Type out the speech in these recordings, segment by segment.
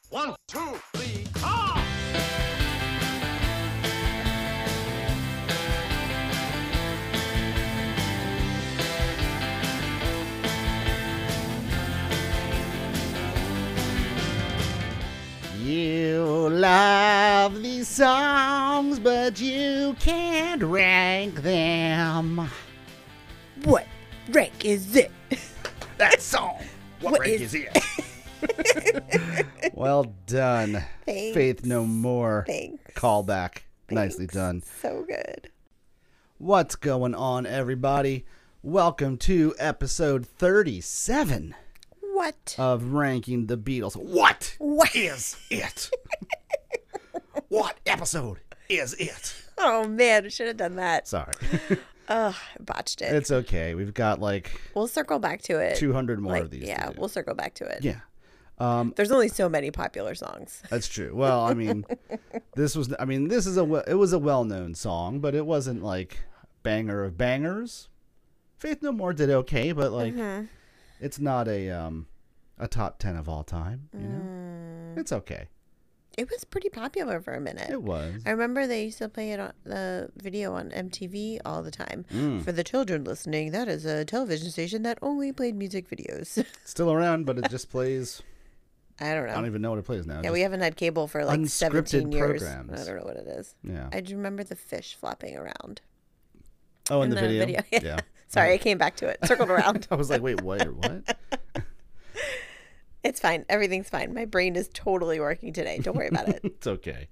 1, 2, 3, ah! You love these songs, but you can't rank them. What rank is it? That song. What rank is it? Well done. Thanks. Faith No More. Thanks. Callback. Nicely Thanks. done. So good. What's going on, everybody? Welcome to episode 37 What? of Ranking the Beatles. What What? is it? What episode is it? Oh man, I should have done that. Sorry. Ugh, I botched it. It's okay. We've got like We'll circle back to it. 200 more Like, of these. yeah, to do. we'll circle back to it. Yeah. There's only so many popular songs. That's true. Well, I mean, this is it was a well-known song, but it wasn't like banger of bangers. Faith No More did okay, but like it's not a top 10 of all time, you know. It's okay. It was pretty popular for a minute. It was. I remember they used to play it on the video on MTV all the time. For the children listening, that is a television station that only played music videos. It's still around, but it just plays. I don't know. I don't even know what it plays now. Yeah, Just- we haven't had cable for like unscripted 17 years. programs. I don't know what it is. Yeah. I just remember the fish flopping around. Oh, in the the video. video, Yeah. yeah. Sorry, I came back to it. Circled around. I was like, wait, what? What? It's fine. Everything's fine. My brain is totally working today. Don't worry about it. It's okay.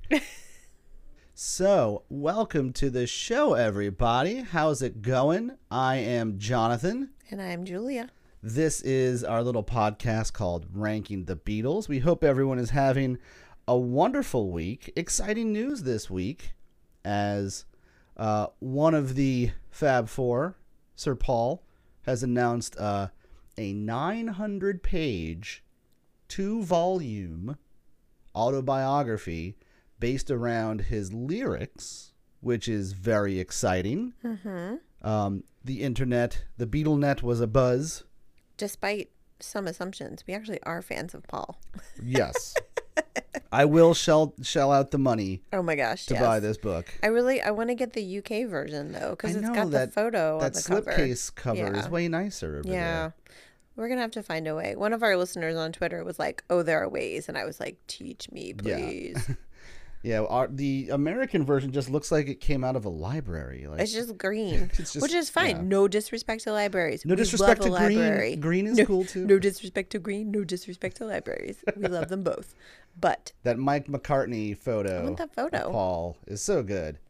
So, welcome to the show, everybody. How's it going? I am Jonathan. And I'm Julia. This is our little podcast called Ranking the Beatles. We hope everyone is having a wonderful week. Exciting news this week as one of the Fab Four, Sir Paul, has announced a 900-page, 2-volume autobiography based around his lyrics, which is very exciting. The internet, the BeatleNet was abuzz. Despite some assumptions, we actually are fans of Paul. Yes. I will shell out the money Oh my gosh, to yes. buy this book. I want to get the UK version though, because I it's know got the photo that on the cover. slipcase cover is Yeah. way nicer over Yeah. We're going to have to find a way. One of our listeners on Twitter was like, oh, there are ways. And I was like, teach me, Yeah. please. Yeah, the American version just looks like it came out of a library. Like, It's just green, It's just- which is fine. yeah. No disrespect to libraries. no We disrespect to love a library. green. Green is No- cool too. No disrespect to green. No disrespect to libraries. We love them both. But That Mike McCartney photo. I want that photo. of Paul is so good.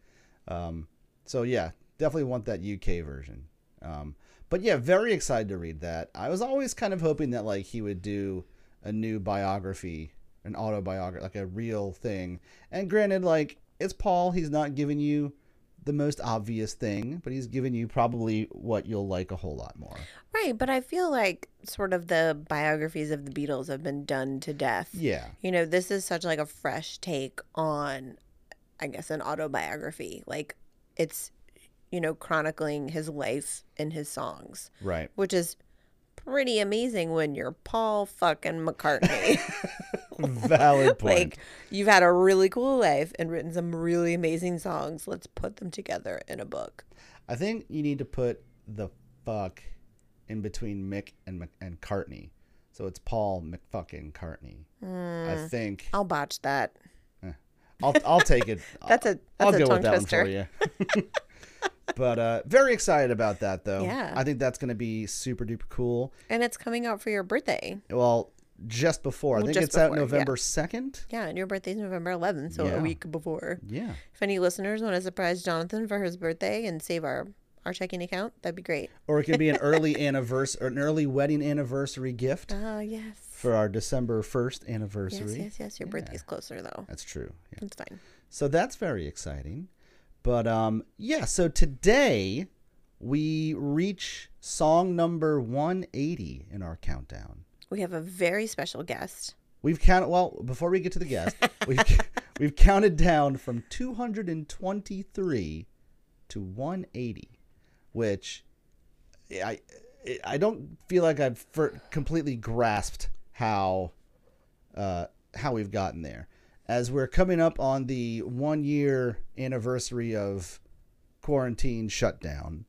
So yeah, definitely want that UK version. But yeah, very excited to read that. I was always kind of hoping that like he would do a new biography, an autobiography, like a real thing. And granted, like it's Paul, he's not giving you the most obvious thing, but he's giving you probably what you'll like a whole lot more. right. But I feel like sort of the biographies of the Beatles have been done to death. Yeah. You know, this is such like a fresh take on, I guess, an autobiography. Like it's, you know, chronicling his life and his songs, Right. which is pretty amazing when you're Paul fucking McCartney. Valid point. Like, you've had a really cool life and written some really amazing songs. Let's put them together in a book. I think you need to put the fuck in between Mick and Cartney. So it's Paul McFucking Cartney. I think I'll botch that. I'll take it. That's a I'll tongue go with that twister. one for you. But very excited about that though. Yeah. I think that's going to be super duper cool. And it's coming out for your birthday. Well, just before. I Well, think just it's out before, yeah. November 2nd. Yeah, and your birthday's November 11th, so Yeah. a week before. Yeah. If any listeners want to surprise Jonathan for his birthday and save our checking account, that'd be great. Or it could be an early anniversary or an early wedding anniversary gift Oh, yes. for our December 1st anniversary. Yes. Your birthday's closer, though. That's true. Yeah. It's fine. So that's very exciting. But yeah, so today we reach song number 180 in our countdown. We have a very special guest. We've counted, well, before we get to the guest, we've counted down from 223 to 180, which I don't feel like I've completely grasped how how we've gotten there. As we're coming up on the 1-year anniversary of quarantine shutdown,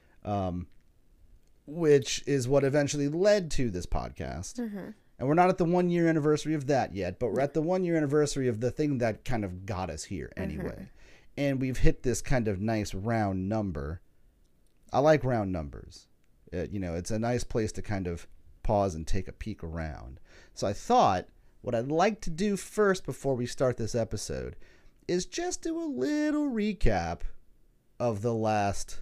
which is what eventually led to this podcast. Mm-hmm. And we're not at the 1-year anniversary of that yet, but we're at the 1-year anniversary of the thing that kind of got us here anyway. Mm-hmm. And we've hit this kind of nice round number. I like round numbers. It's a nice place to kind of pause and take a peek around. So I thought what I'd like to do first before we start this episode is just do a little recap of the last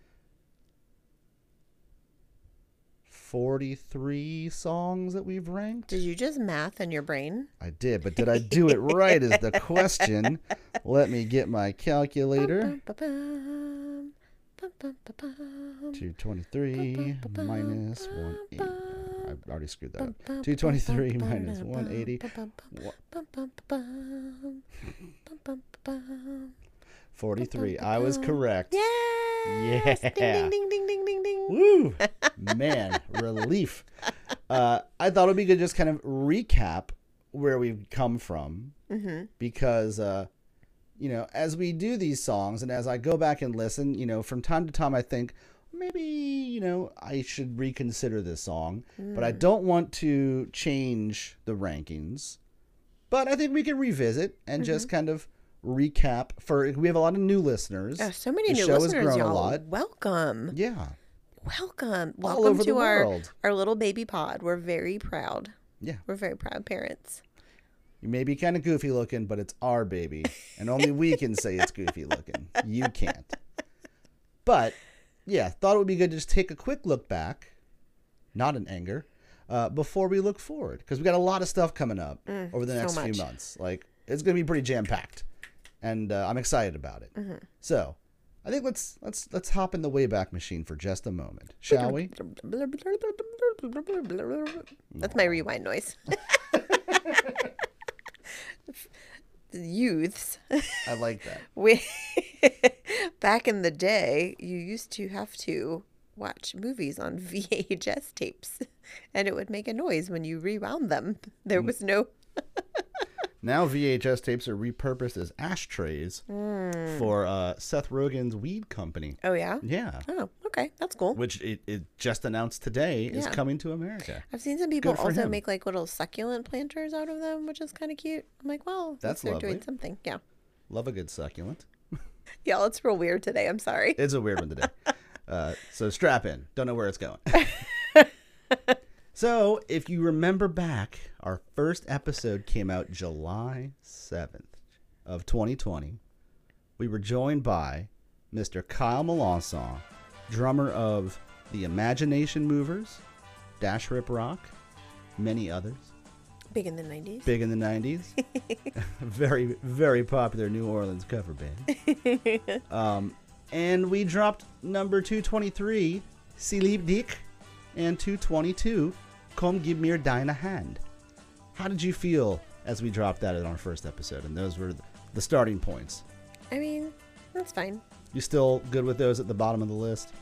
43 songs that we've ranked. Did you just math in your brain? I did, but did I do it right is the question. Let me get my calculator. 223 minus 180. I already screwed that up. 223 minus 180. 43. I was correct. Yes! Yeah. Ding, ding, ding, ding, ding, ding. Woo! Man, relief. I thought it would be good to just kind of recap where we've come from. Mm-hmm. Because, as we do these songs and as I go back and listen, from time to time I think, maybe, I should reconsider this song. But I don't want to change the rankings. But I think we can revisit and just kind of recap. We have a lot of new listeners. Oh, so many The new show has listeners, grown y'all. a lot. Welcome. Yeah. Welcome. All Welcome over to the world. our little baby pod. We're very proud. Yeah. We're very proud parents. You may be kind of goofy looking, but it's our baby. And only we can say it's goofy looking. You can't. But, yeah, thought it would be good to just take a quick look back, not in anger, before we look forward. Because we got a lot of stuff coming up over the next few months. Like, it's going to be pretty jam-packed. And I'm excited about it. Mm-hmm. So, I think let's hop in the Wayback Machine for just a moment, shall we? That's my rewind noise. Youths. I like that. Back in the day, you used to have to watch movies on VHS tapes, and it would make a noise when you rewound them. There was no... Now VHS tapes are repurposed as ashtrays for Seth Rogen's weed company. Oh, yeah? Yeah. Oh, okay. That's cool. Which it just announced today is Yeah. coming to America. I've seen some people Good for also him. make like little succulent planters out of them, which is kind of cute. I'm like, well, That's they're doing lovely. something. Yeah. Love a good succulent. Yeah, it's real weird today. I'm sorry. It's a weird one today. So strap in. Don't know where it's going. So if you remember back, our first episode came out July 7th of 2020. We were joined by Mr. Kyle Melanson, drummer of the Imagination Movers, Dash Rip Rock, many others. Big in the 90s. Big in the 90s. Very, very popular New Orleans cover band. And we dropped number 223, Sleep Dick, and 222, Come Give Me Deine Hand. How did you feel as we dropped that in our first episode? And those were the starting points. I mean, that's fine. You still good with those at the bottom of the list?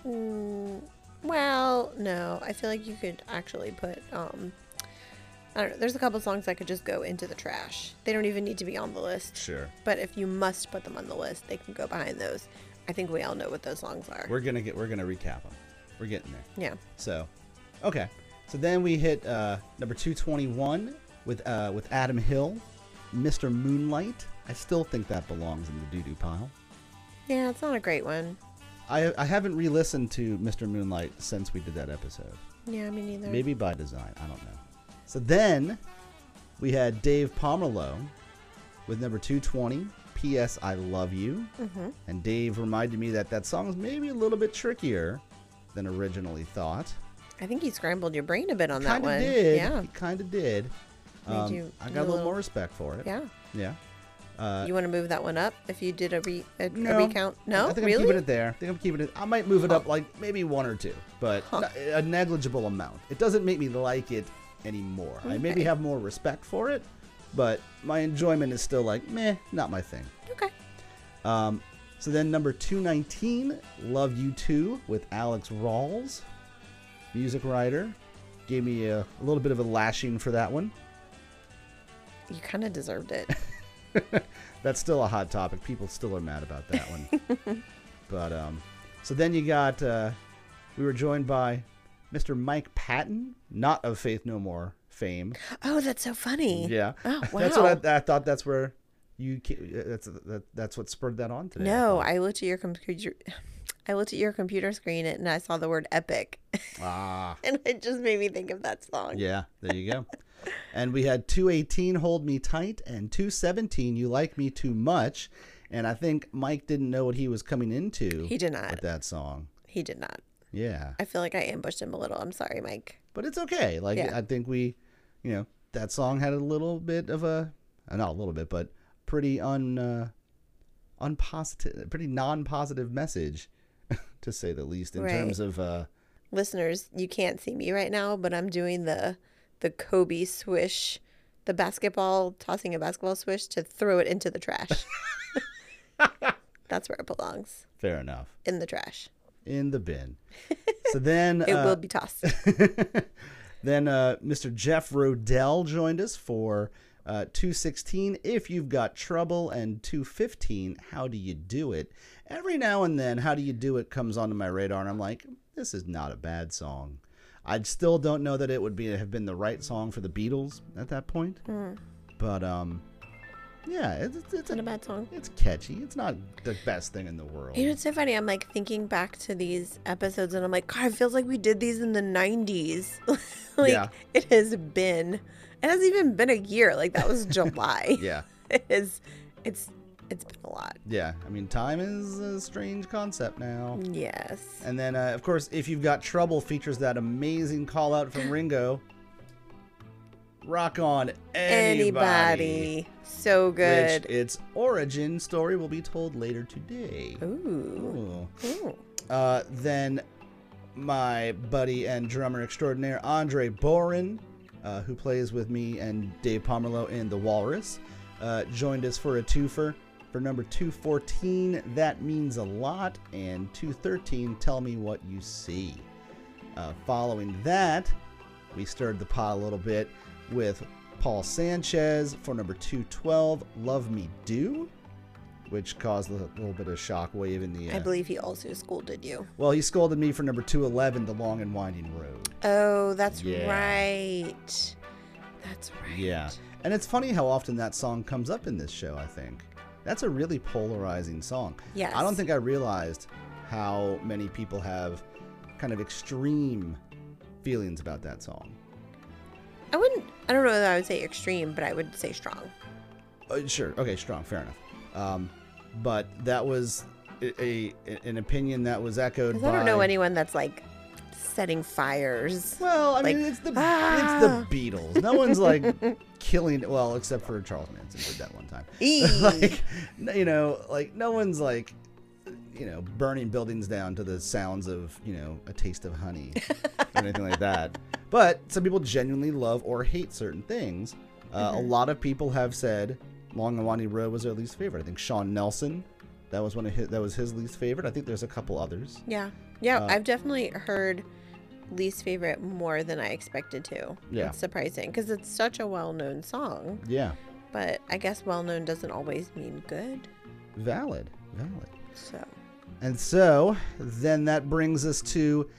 Well, no. I feel like you could actually put, I don't know. There's a couple songs that could just go into the trash. They don't even need to be on the list. Sure. But if you must put them on the list, they can go behind those. I think we all know what those songs are. We're gonna recap them. We're getting there. Yeah. So, okay. So then we hit number 221 with Adam Hill, Mr. Moonlight. I still think that belongs in the doo-doo pile. Yeah, it's not a great one. I haven't re-listened to Mr. Moonlight since we did that episode. Yeah, me neither. Maybe by design. I don't know. So then we had Dave Pomerleau with number 220, P.S. I Love You. Mm-hmm. And Dave reminded me that song's maybe a little bit trickier than originally thought. I think he scrambled your brain a bit on that Kind of one. did. Yeah. He kind of did. Made you I a got a little little- more respect for it. Yeah. Yeah. You want to move that one up if you did a No. recount? No, I think really? I'm keeping it there. I might move it up like maybe one or two, but a negligible amount. It doesn't make me like it anymore. I maybe Okay. have more respect for it, but my enjoyment is still like, meh, not my thing. Okay. So then number 219, Love You Too with Alex Rawls, music writer. Gave me a little bit of a lashing for that one. You kind of deserved it. That's still a hot topic. People still are mad about that one. But so then you got we were joined by Mr. Mike Patton, not of Faith No More fame. Oh, that's so funny. Yeah. Oh, wow. That's what I thought. That's where you. That's what spurred that on today. No, I looked at your computer. I looked at your computer screen and I saw the word epic. Ah. And it just made me think of that song. Yeah. There you go. And we had 218 Hold Me Tight and 217 You Like Me Too Much. And I think Mike didn't know what he was coming into. He did not. With that song. He did not. Yeah. I feel like I ambushed him a little. I'm sorry, Mike. But it's okay. Like, Yeah. I think we, that song had a little bit of a, not a little bit, but pretty unpositive, pretty non-positive message, to say the least, in Right. terms of, Listeners, you can't see me right now, but I'm doing the Kobe swish, the basketball, tossing a basketball swish to throw it into the trash. That's where it belongs. fair enough, In the trash. in the bin. So then, It will be tossed. then Mr. Jeff Rodell joined us for 216, If You've Got Trouble, and 215, How Do You Do It? Every now and then, How Do You Do It comes onto my radar, and I'm like, this is not a bad song. I still don't know that it would have been the right song for the Beatles at that point. But, yeah, it's Not a bad song. It's catchy. It's not the best thing in the world. You know, it's so funny. I'm like thinking back to these episodes and I'm like, God, it feels like we did these in the 90s. Like, Yeah. it hasn't even been a year. Like, that was July. Yeah. It's been a lot. Yeah. I mean, time is a strange concept now. Yes. And then, of course, If You've Got Trouble features that amazing call out from Ringo. Rock on anybody. So good. Which its origin story will be told later today. Ooh. Ooh. Ooh. Then my buddy and drummer extraordinaire, Andre Boren, who plays with me and Dave Pomerleau in The Walrus, joined us for a twofer. For number 214, That Means a Lot, and 213, Tell Me What You See. Following that, we stirred the pot a little bit with Paul Sanchez for number 212, Love Me Do, which caused a little bit of shockwave in the... I believe he also scolded you. Well, he scolded me for number 211, The Long and Winding Road. Oh, that's Yeah. right. That's right. Yeah. And it's funny how often that song comes up in this show, I think. That's a really polarizing song. Yes. I don't think I realized how many people have kind of extreme feelings about that song. I don't know that I would say extreme, but I would say strong. Sure. Okay, strong. Fair enough. But that was an opinion that was echoed by... Because I don't know anyone that's like setting fires. Well, I mean, like, it's the Beatles. No one's like killing... Well, except for Charles Manson did that one time. Like, like no one's like, burning buildings down to the sounds of, A Taste of Honey or anything like that. But some people genuinely love or hate certain things. A lot of people have said Long and Winding Road was their least favorite. I think Sean Nelson, that was his least favorite. I think there's a couple others. Yeah. I've definitely heard least favorite more than I expected to. Yeah. It's surprising because it's such a well-known song. Yeah. But I guess well-known doesn't always mean good. Valid. So. And so then that brings us to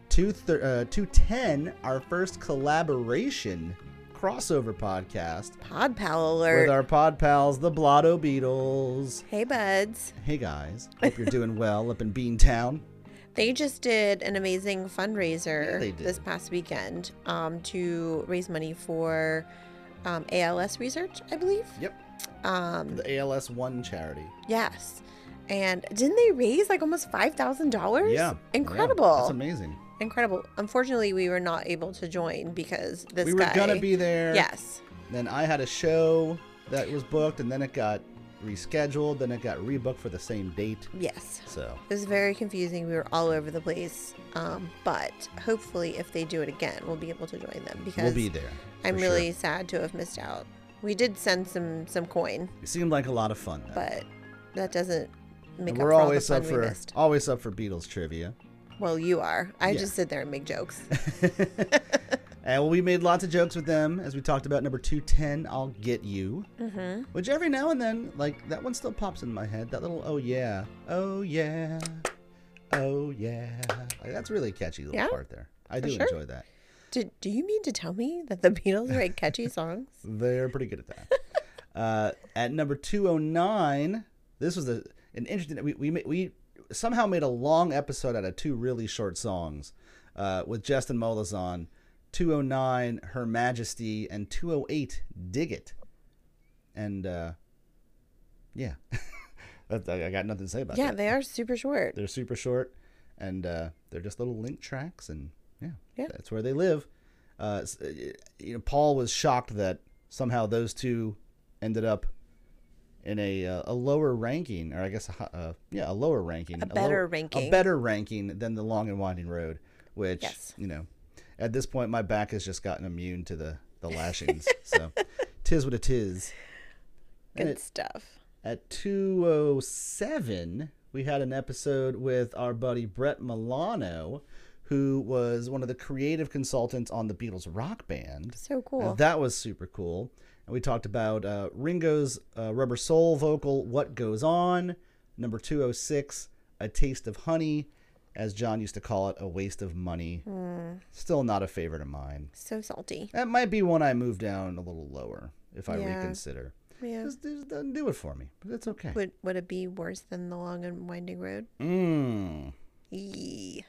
210, our first collaboration crossover podcast. Pod Pal alert. With our pod pals, the Blotto Beatles. Hey, buds. Hey, guys. Hope you're doing well up in Beantown. They just did an amazing fundraiser Yeah, they did. this past weekend to raise money for ALS research, I believe. Yep. The ALS One charity. Yes. And didn't they raise like almost $5,000? Yeah. Incredible. Yeah, that's amazing. Incredible. Unfortunately, we were not able to join because this We guy... were going to be there. Yes. Then I had a show that was booked, and then it got rescheduled. Then it got rebooked for the same date. Yes. So. It was very confusing. We were all over the place. But hopefully, if they do it again, we'll be able to join them because We'll be there. I'm for really sure. sad to have missed out. We did send some coin, It seemed like a lot of fun, though. but that doesn't make And up we're for all the always fun up we for missed. Beatles trivia. Well, you are. I Yeah. just sit there and make jokes. And we made lots of jokes with them, as we talked about number 210, I'll Get You. Mm-hmm. Which every now and then, like, that one still pops in my head. That little, oh yeah, oh yeah, oh yeah. Like, that's really a catchy little part there. I do enjoy that. Do you mean to tell me that the Beatles write catchy songs? They're pretty good at that. At number 209, this was an interesting, we somehow made a long episode out of two really short songs with Justin Molazan. 209, Her Majesty, and 208, Dig It. And, yeah. I got nothing to say about that. Yeah, they are super short. They're super short, and they're just little link tracks, and yeah, that's where they live. Paul was shocked that somehow those two ended up in a lower ranking, or I guess, a lower ranking. A better ranking. A better ranking than The Long and Winding Road, which, at this point, my back has just gotten immune to the lashings. So, tis what it is. Good stuff. At 207, we had an episode with our buddy Brett Milano, who was one of the creative consultants on the Beatles Rock Band. So cool. And that was super cool. And we talked about Ringo's Rubber Soul vocal, What Goes On. Number 206, A Taste of Honey. As John used to call it, a waste of money. Still not a favorite of mine. So salty. That might be one I move down a little lower if I reconsider. Yeah. Just doesn't do it for me, but it's okay. Would it be worse than The Long and Winding Road? Maybe.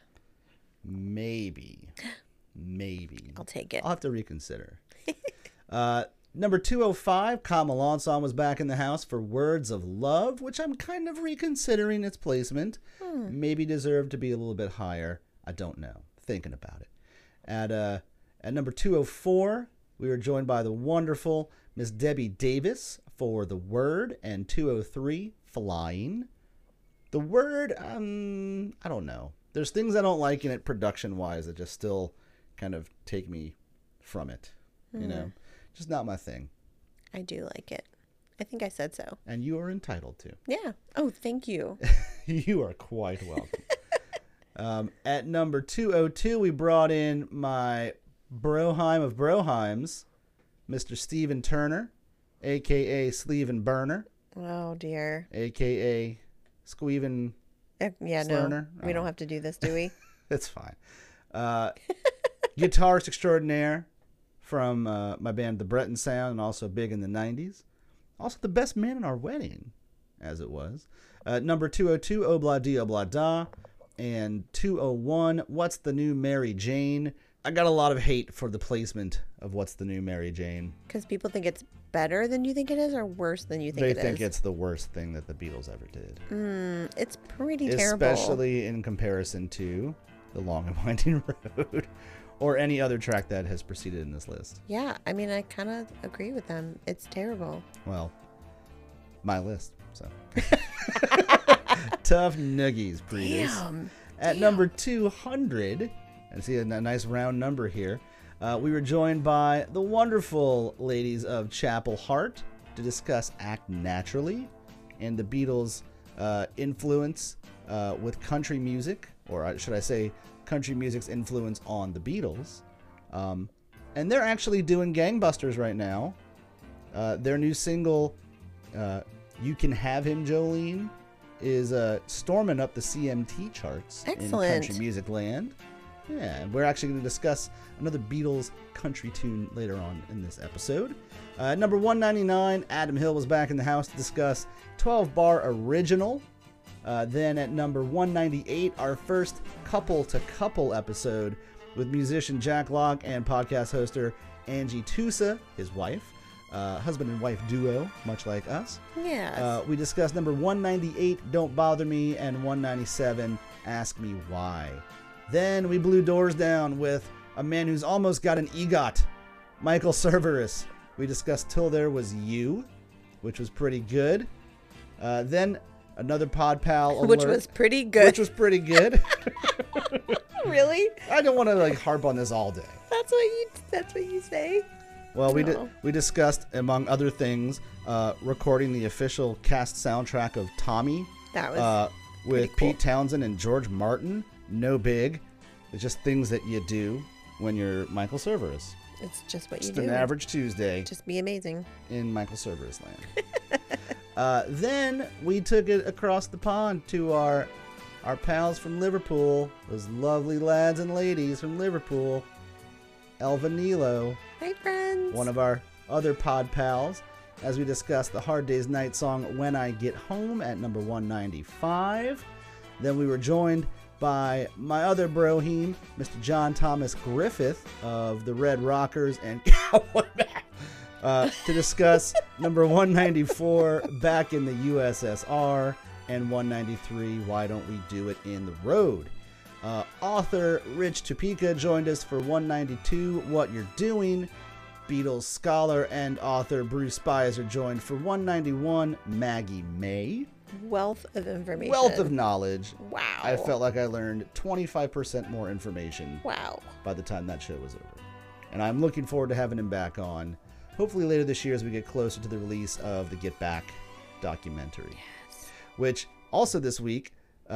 I'll take it. I'll have to reconsider. Number 205, Kama Lonson was back in the house for Words of Love, which I'm kind of reconsidering its placement. Maybe deserved to be a little bit higher. I don't know. Thinking about it. At number 204, we were joined by the wonderful Miss Debbie Davis for The Word, and 203, Flying. The Word, I don't know. There's things I don't like in it production-wise that just still kind of take me from it, you know? Just not my thing. I do like it. I think I said so. And you are entitled to. Yeah. Oh, thank you. You are quite welcome. At number 202, we brought in my Broheim of Broheims, Mr. Stephen Turner, a.k.a. Sleeven Burner. Oh, dear. A.k.a. Squeven Slurner. No. We don't have to do this, do we? That's fine. Guitarist extraordinaire from my band The Breton Sound, and also big in the 90s. Also the best man in our wedding, as it was. Number 202, Obla Di Obla Da. And 201, What's the New Mary Jane? I got a lot of hate for the placement of What's the New Mary Jane. Because people think it's better than you think it is, or worse than you think it is? They think it's the worst thing that the Beatles ever did. It's pretty terrible. Especially in comparison to The Long and Winding Road, or any other track that has preceded in this list. Yeah, I mean, I kind of agree with them. It's terrible. Well, my list, so. Tough nuggies, Prius. At number 200, and see a nice round number here, we were joined by the wonderful ladies of Chapel Hart to discuss Act Naturally and the Beatles' influence with country music, or should I say country music's influence on the Beatles. And they're actually doing gangbusters right now. Their new single, You Can Have Him, Jolene, is storming up the CMT charts in country music land. Yeah, and we're actually going to discuss another Beatles country tune later on in this episode. Number 199, Adam Hill was back in the house to discuss 12 Bar Original. Then at number 198, our first couple-to-couple episode with musician Jack Locke and podcast hoster Angie Tusa, his wife. Husband and wife duo, much like us. Yeah. We discussed number 198, Don't Bother Me, and 197, Ask Me Why. Then we blew doors down with a man who's almost got an EGOT, Michael Cerveris. We discussed Till There Was You, which was pretty good. Then another Pod Pal alert. Which was pretty good. Really? I don't want to harp on this all day. That's what you say. Well, we discussed, among other things, recording the official cast soundtrack of Tommy. That was with cool. Pete Townsend and George Martin. No big. It's just things that you do. when you're Michael Cerveris. It's just what Just you do. an average Tuesday Just be amazing. in Michael Cerveris land. Then we took it across the pond to our pals from Liverpool, those lovely lads and ladies from Liverpool. Elva Nilo, Hi, friends. one of our other pod pals, as we discussed the Hard Day's Night song When I Get Home at number 195. Then we were joined by my other broheme, Mr. John Thomas Griffith of the Red Rockers and Cowboy Back, to discuss number 194, Back in the USSR, and 193, Why Don't We Do It in the Road. Author Rich Topeka joined us for 192, What You're Doing. Beatles scholar and author Bruce Spicer joined for 191, Maggie May. Wealth of information. Wealth of knowledge. Wow. I felt like I learned 25% more information Wow. by the time that show was over. And I'm looking forward to having him back on, hopefully later this year as we get closer to the release of the Get Back documentary. Yes. Which also this week,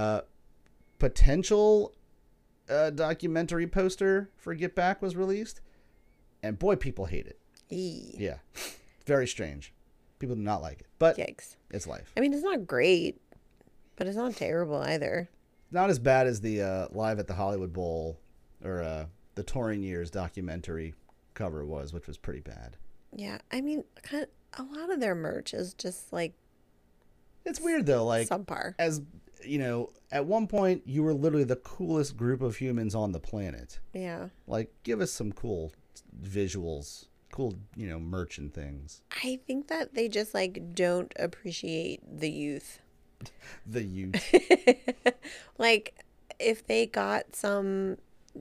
potential documentary poster for Get Back was released. And boy, people hate it. Yeah. Very strange. People do not like it. But Yikes. it's life. I mean, it's not great, but it's not terrible either. Not as bad as the Live at the Hollywood Bowl or the Touring Years documentary cover was, which was pretty bad. Yeah. I mean, a lot of their merch is just like It's weird though, like subpar. as you know, at one point you were literally the coolest group of humans on the planet. Yeah. Like, give us some cool visuals, cool, merch and things. I think that they just like don't appreciate the youth. The youth. Like if they got some,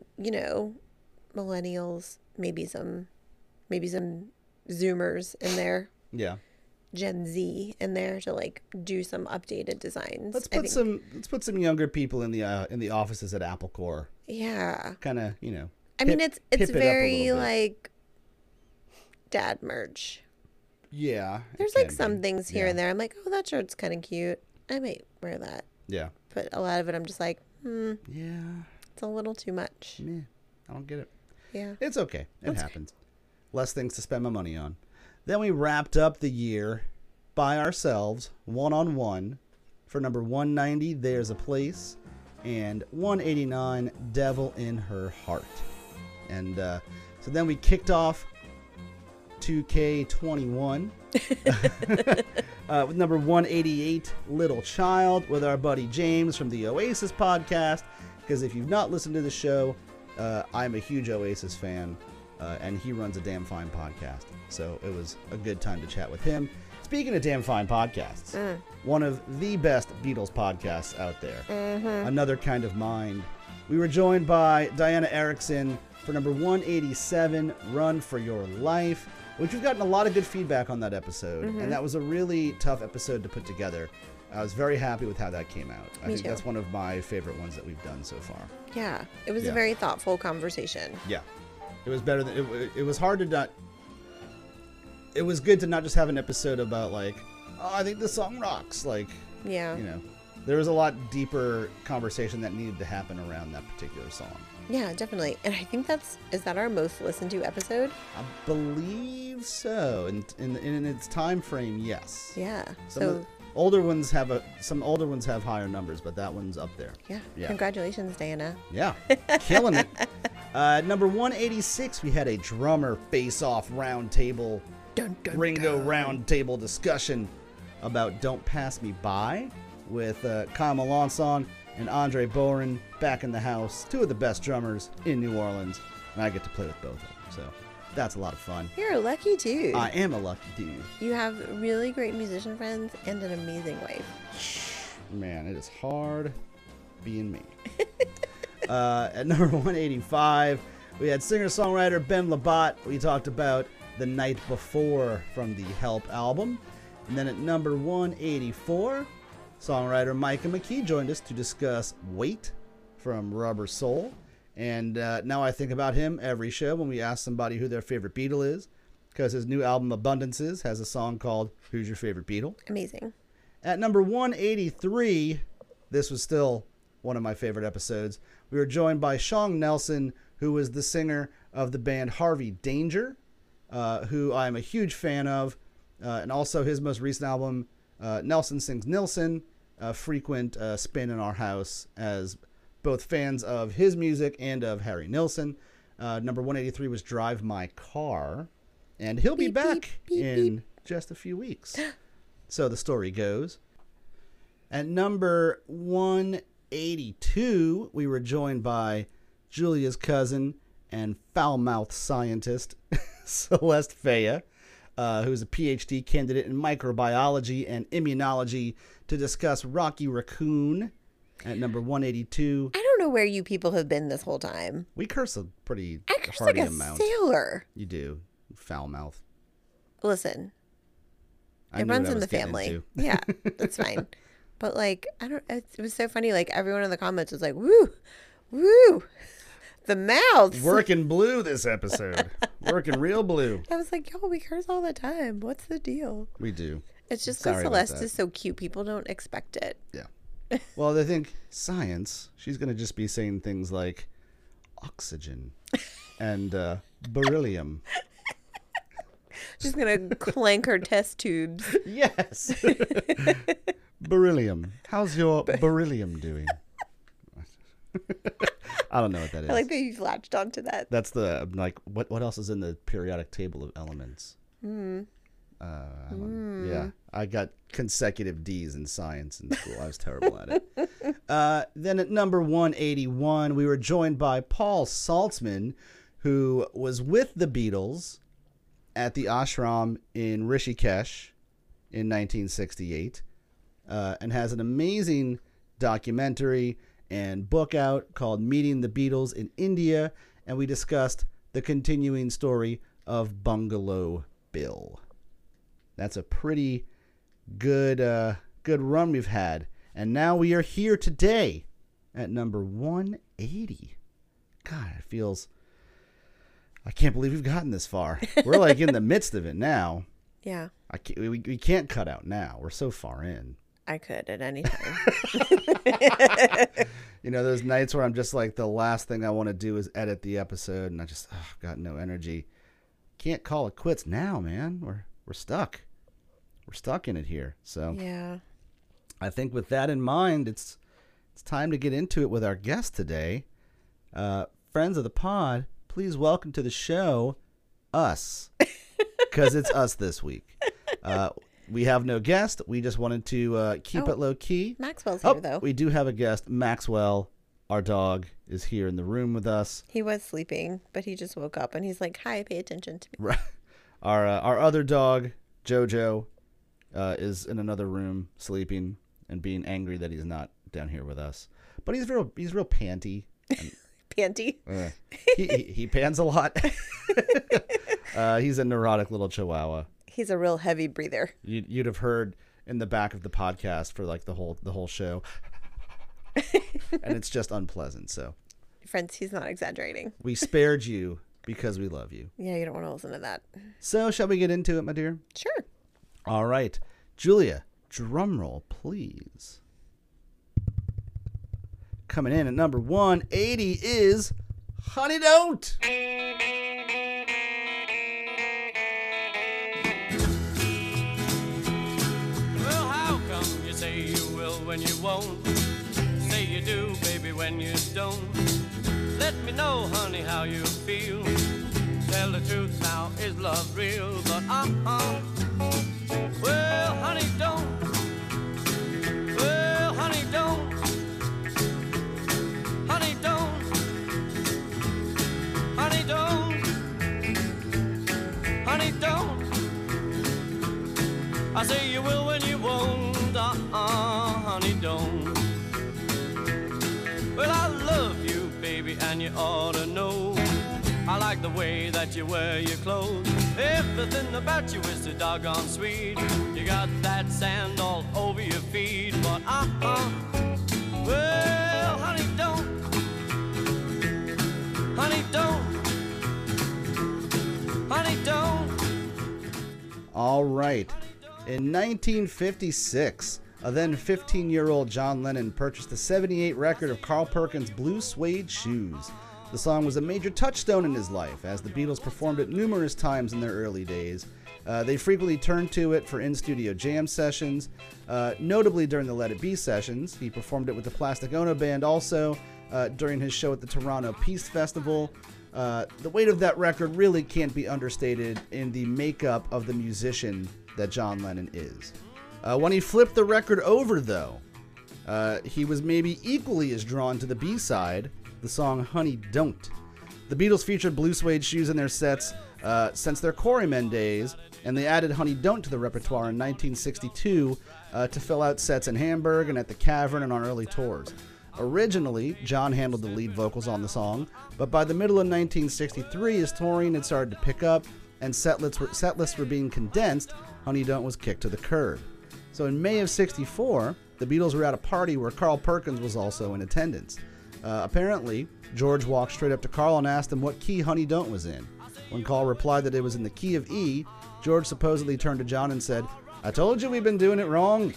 millennials, maybe some Zoomers in there, Yeah. Gen Z in there to like do some updated designs. Let's I put think. some younger people in the offices at Apple Corps. Yeah. Kind of, I mean, it's pip it up a very little bit. like dad merch. Yeah. it There's like can some be. things here Yeah. and there. I'm like, oh, that shirt's kind of cute. I might wear that. Yeah. But a lot of it, I'm just like, Yeah. it's a little too much. Meh. I don't get it. Yeah. It's okay. It That's happens. Less things to spend my money on. Then we wrapped up the year by ourselves, one-on-one, for number 190, There's a Place, and 189, Devil in Her Heart. And so then we kicked off 2K21 with number 188, Little Child, with our buddy James from the Oasis podcast. Because if you've not listened to the show, I'm a huge Oasis fan, and he runs a damn fine podcast. So it was a good time to chat with him. Speaking of damn fine podcasts, one of the best Beatles podcasts out there, Another Kind of Mind. We were joined by Diana Erickson for number 187, Run for Your Life, which we've gotten a lot of good feedback on that episode. And that was a really tough episode to put together. I was very happy with how that came out. I think too. that's one of my favorite ones that we've done so far. Yeah. It was Yeah. a very thoughtful conversation. Yeah. It was better than it was hard to not. It was good to not just have an episode about like, oh, I think this song rocks. Like, Yeah. there was a lot deeper conversation that needed to happen around that particular song. Yeah, definitely. And I think is that our most listened to episode? I believe so. In its time frame, yes. Yeah. Some So older ones have some older ones have higher numbers, but that one's up there. yeah. Yeah. Congratulations, Diana. Yeah, killing it. Number 186, we had a drummer face-off round table, Dun, dun, Ringo round table discussion about Don't Pass Me By with Kyle Melanson and Andre Boren back in the house, two of the best drummers in New Orleans, and I get to play with both of them, so that's a lot of fun. You're a lucky dude. I am a lucky dude. You have really great musician friends and an amazing wife. Man, it is hard being me. At number 185, we had singer-songwriter Ben Labat. We talked about The Night Before from the Help album. And then at number 184, songwriter Micah McKee joined us to discuss Wait from Rubber Soul. And now I think about him every show when we ask somebody who their favorite Beatle is, because his new album Abundances has a song called Who's Your Favorite Beatle? Amazing. At number 183, this was still one of my favorite episodes. We were joined by Sean Nelson, who was the singer of the band Harvey Danger, who I'm a huge fan of, and also his most recent album, Nelson Sings Nilsson, a frequent spin in our house as both fans of his music and of Harry Nilsson. Number 183 was Drive My Car, and he'll be back in just a few weeks. So the story goes. At number 182, we were joined by Julia's cousin and foul-mouthed scientist, Celeste Faya, who's a PhD candidate in microbiology and immunology, to discuss Rocky Raccoon at number 182. I don't know where you people have been this whole time. We curse a pretty I curse hearty like a amount. sailor. You do. Foul mouth. Listen, I it knew runs what I in was the getting family. into. Yeah, that's fine. But like, I don't. It was so funny. Like everyone in the comments was like, "Woo, woo, the mouths." Working blue this episode. Working real blue. I was like, "Yo, we curse all the time. What's the deal?" We do. It's just Sorry because about Celeste that. is so cute. People don't expect it. Yeah. Well, they think science. She's going to just be saying things like oxygen and beryllium. She's gonna clank her test tubes. Yes. Beryllium. How's your beryllium doing? I don't know what that is. I like that you've latched onto that. That's the, like, what else is in the periodic table of elements? Yeah, I got consecutive D's in science in school. I was terrible at it. Then at number 181, we were joined by Paul Saltzman, who was with the Beatles at the ashram in Rishikesh in 1968, and has an amazing documentary and book out called Meeting the Beatles in India, and we discussed the continuing story of Bungalow Bill. That's a pretty good run we've had. And now we are here today at number 180. God, it feels... I can't believe we've gotten this far. We're like in the midst of it now. Yeah, We can't cut out now. We're so far in. I could at any time. You know, those nights where I'm just like, the last thing I want to do is edit the episode, and I just I've got no energy. Can't call it quits now, man. We're stuck. We're stuck in it here. So Yeah. I think with that in mind, it's time to get into it with our guest today. Friends of the pod, please welcome to the show us, because it's us this week. We have no guest. We just wanted to keep it low key. Maxwell's here though. We do have a guest. Maxwell, our dog, is here in the room with us. He was sleeping, but he just woke up and he's like, "Hi, pay attention to me." Right. Our other dog, Jojo, is in another room sleeping and being angry that he's not down here with us. But he's real panty. And, Panty. he pans a lot. He's a neurotic little chihuahua. He's a real heavy breather. You'd have heard in the back of the podcast for like the whole show, and it's just unpleasant. So, Friends, he's not exaggerating. we spared you because we love you. Yeah, you don't want to listen to that. So, shall we get into it, my dear? Sure. All right, Julia, drum roll, please. Coming in at number 180 is Honey Don't. Well, how come you say you will when you won't? Say you do, baby, when you don't. Let me know, honey, how you feel. Tell the truth now, is love real? But well, honey, don't. Well, honey, don't. Honey, don't. Honey, don't. Honey, don't. I say you will when you won't. Honey, don't. Well, I love you, baby, and you ought to know. I like the way that you wear your clothes. Everything about you is so doggone sweet. You got that sand all over your feet, but well, honey, don't. Honey, don't. Honey, don't. All right. In 1956, a then 15-year-old John Lennon purchased the 78 record of Carl Perkins' Blue Suede Shoes. The song was a major touchstone in his life, as the Beatles performed it numerous times in their early days. They frequently turned to it for in-studio jam sessions, notably during the Let It Be sessions. He performed it with the Plastic Ono Band also during his show at the Toronto Peace Festival. The weight of that record really can't be understated in the makeup of the musician that John Lennon is. When he flipped the record over, though, he was maybe equally as drawn to the B-side, the song Honey Don't. The Beatles featured blue suede shoes in their sets since their Quarrymen days, and they added Honey Don't to the repertoire in 1962 to fill out sets in Hamburg and at the Cavern and on early tours. Originally, John handled the lead vocals on the song, but by the middle of 1963, as touring had started to pick up and set lists were being condensed, Honey Don't was kicked to the curb. So in May of '64, the Beatles were at a party where Carl Perkins was also in attendance. Apparently, George walked straight up to Carl and asked him what key Honey Don't was in. When Carl replied that it was in the key of E, George supposedly turned to John and said, "I told you we've been doing it wrong."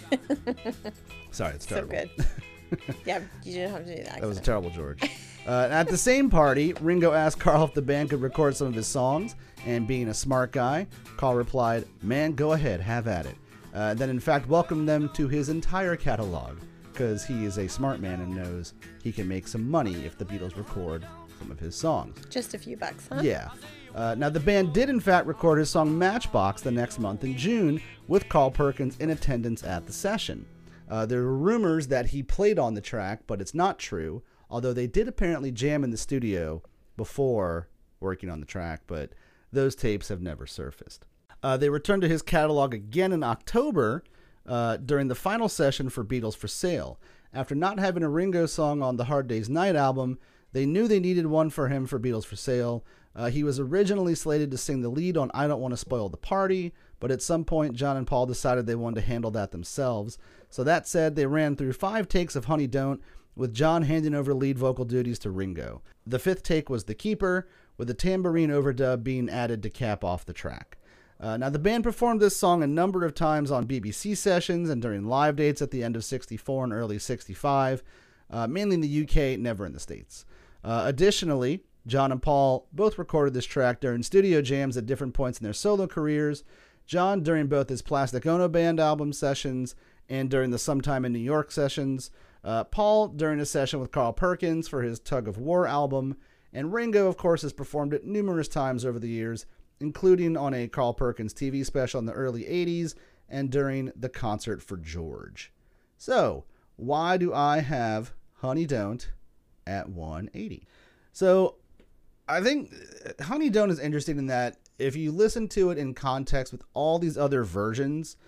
Sorry, it's terrible. So good. Yeah, you didn't have to do that. That was a terrible George. At the same party, Ringo asked Carl if the band could record some of his songs, and being a smart guy, Carl replied, "Man, go ahead, have at it." Then in fact welcomed them to his entire catalog, because he is a smart man and knows he can make some money if the Beatles record some of his songs. Just a few bucks, huh? Yeah. Now the band did in fact record his song Matchbox the next month in June, with Carl Perkins in attendance at the session. There were rumors that he played on the track, but it's not true, although they did apparently jam in the studio before working on the track, but those tapes have never surfaced. They returned to his catalog again in October during the final session for Beatles for Sale. After not having a Ringo song on the Hard Day's Night album, they knew they needed one for him for Beatles for Sale. He was originally slated to sing the lead on I Don't Want to Spoil the Party, but at some point John and Paul decided they wanted to handle that themselves. So that said, they ran through 5 takes of Honey Don't, with John handing over lead vocal duties to Ringo. The 5th take was The Keeper, with a tambourine overdub being added to cap off the track. Now, the band performed this song a number of times on BBC sessions and during live dates at the end of '64 and early '65, mainly in the UK, never in the States. Additionally, John and Paul both recorded this track during studio jams at different points in their solo careers. John during both his Plastic Ono Band album sessions and during the Sometime in New York sessions. Paul during a session with Carl Perkins for his Tug of War album. And Ringo, of course, has performed it numerous times over the years, including on a Carl Perkins TV special in the early 80s and during the Concert for George. So, why do I have Honey Don't at 180? So, I think Honey Don't is interesting in that if you listen to it in context with all these other versions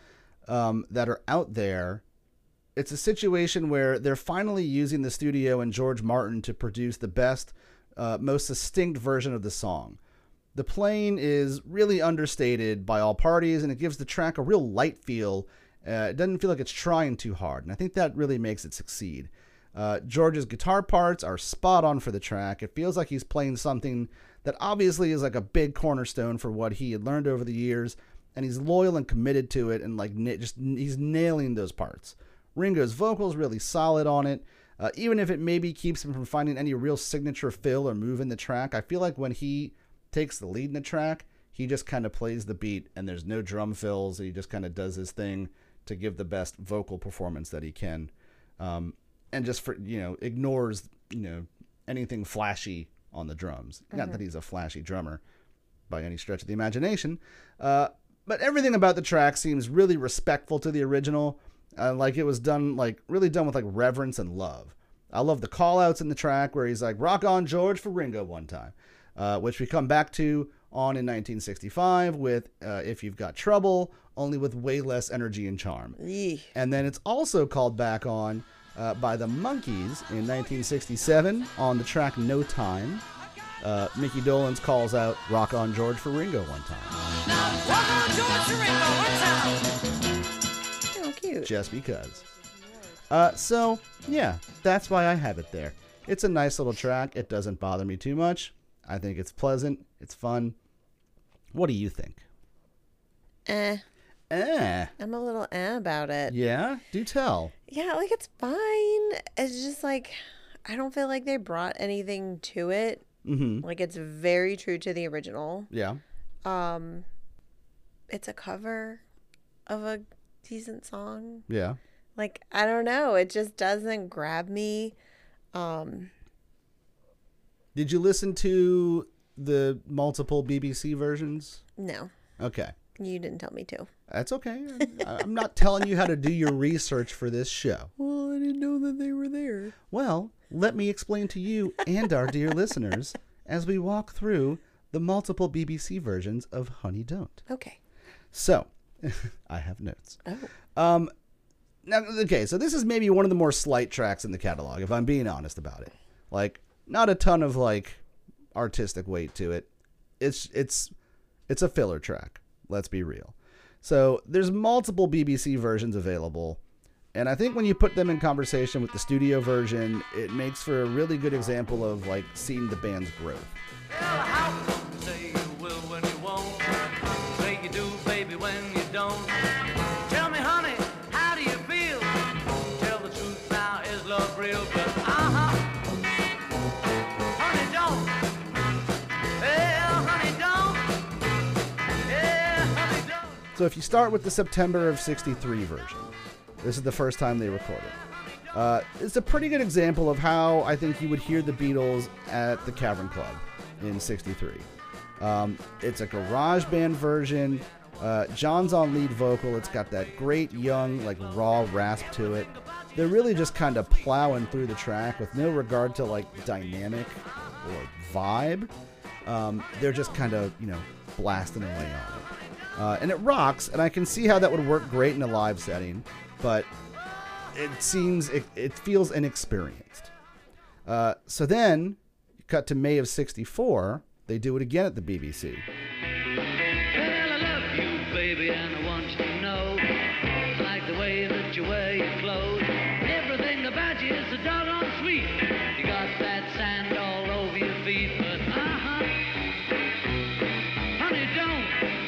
that are out there, it's a situation where they're finally using the studio and George Martin to produce the best, most succinct version of the song. The playing is really understated by all parties, and it gives the track a real light feel. It doesn't feel like it's trying too hard, and I think that really makes it succeed. George's guitar parts are spot on for the track. It feels like he's playing something that obviously is like a big cornerstone for what he had learned over the years, and he's loyal and committed to it, and like he's nailing those parts. Ringo's vocals really solid on it. Even if it maybe keeps him from finding any real signature fill or move in the track, I feel like when he takes the lead in the track, he just kind of plays the beat and there's no drum fills. He just kind of does his thing to give the best vocal performance that he can. And just ignores, anything flashy on the drums. Mm-hmm. Not that he's a flashy drummer by any stretch of the imagination. But everything about the track seems really respectful to the original. Like it was done, really done with reverence and love. I love the call outs in the track where he's like, "Rock on George" for Ringo one time. Which we come back to on in 1965 with If You've Got Trouble, only with way less energy and charm. Eesh. And then it's also called back on by the Monkees in 1967 on the track No Time. Mickey Dolenz calls out Rock on George for Ringo one time. Now, rock on George for Ringo one time. Oh, cute. Just because. So, yeah, that's why I have it there. It's a nice little track. It doesn't bother me too much. I think it's pleasant. It's fun. What do you think? I'm a little about it. Yeah? Do tell. Yeah, it's fine. It's just I don't feel like they brought anything to it. Mm-hmm. Like, it's very true to the original. Yeah. It's a cover of a decent song. Yeah. Like, I don't know. It just doesn't grab me. Did you listen to the multiple BBC versions? No. Okay. You didn't tell me to. That's okay. I'm not telling you how to do your research for this show. Well, I didn't know that they were there. Well, let me explain to you and our dear listeners as we walk through the multiple BBC versions of Honey Don't. Okay. So, I have notes. Oh. Now, okay, so this is maybe one of the more slight tracks in the catalog, if I'm being honest about it. Like, not a ton of, like, artistic weight to it. It's a filler track. Let's be real. So there's multiple BBC versions available, and I think when you put them in conversation with the studio version, it makes for a really good example of like seeing the band's growth. Well, how come you say you will when you won't? Say you do, baby, when you don't. Tell me, honey, how do you feel? Tell the truth now, is love real? But honey, don't. Well, honey, don't. So if you start with the September of '63 version, this is the first time they recorded. It's a pretty good example of how I think you would hear the Beatles at the Cavern Club in '63. It's a garage band version. John's on lead vocal. It's got that great young, like raw rasp to it. They're really just kind of plowing through the track with no regard to like dynamic or vibe. They're just kind of, blasting away on it. And it rocks, and I can see how that would work great in a live setting, but it feels inexperienced. So then, cut to May of '64, they do it again at the BBC. Well, I love you, baby, and I want you to know. I like the way that you wear your clothes. Everything about you is so doggone sweet. You got that sand all over your feet, but honey, don't.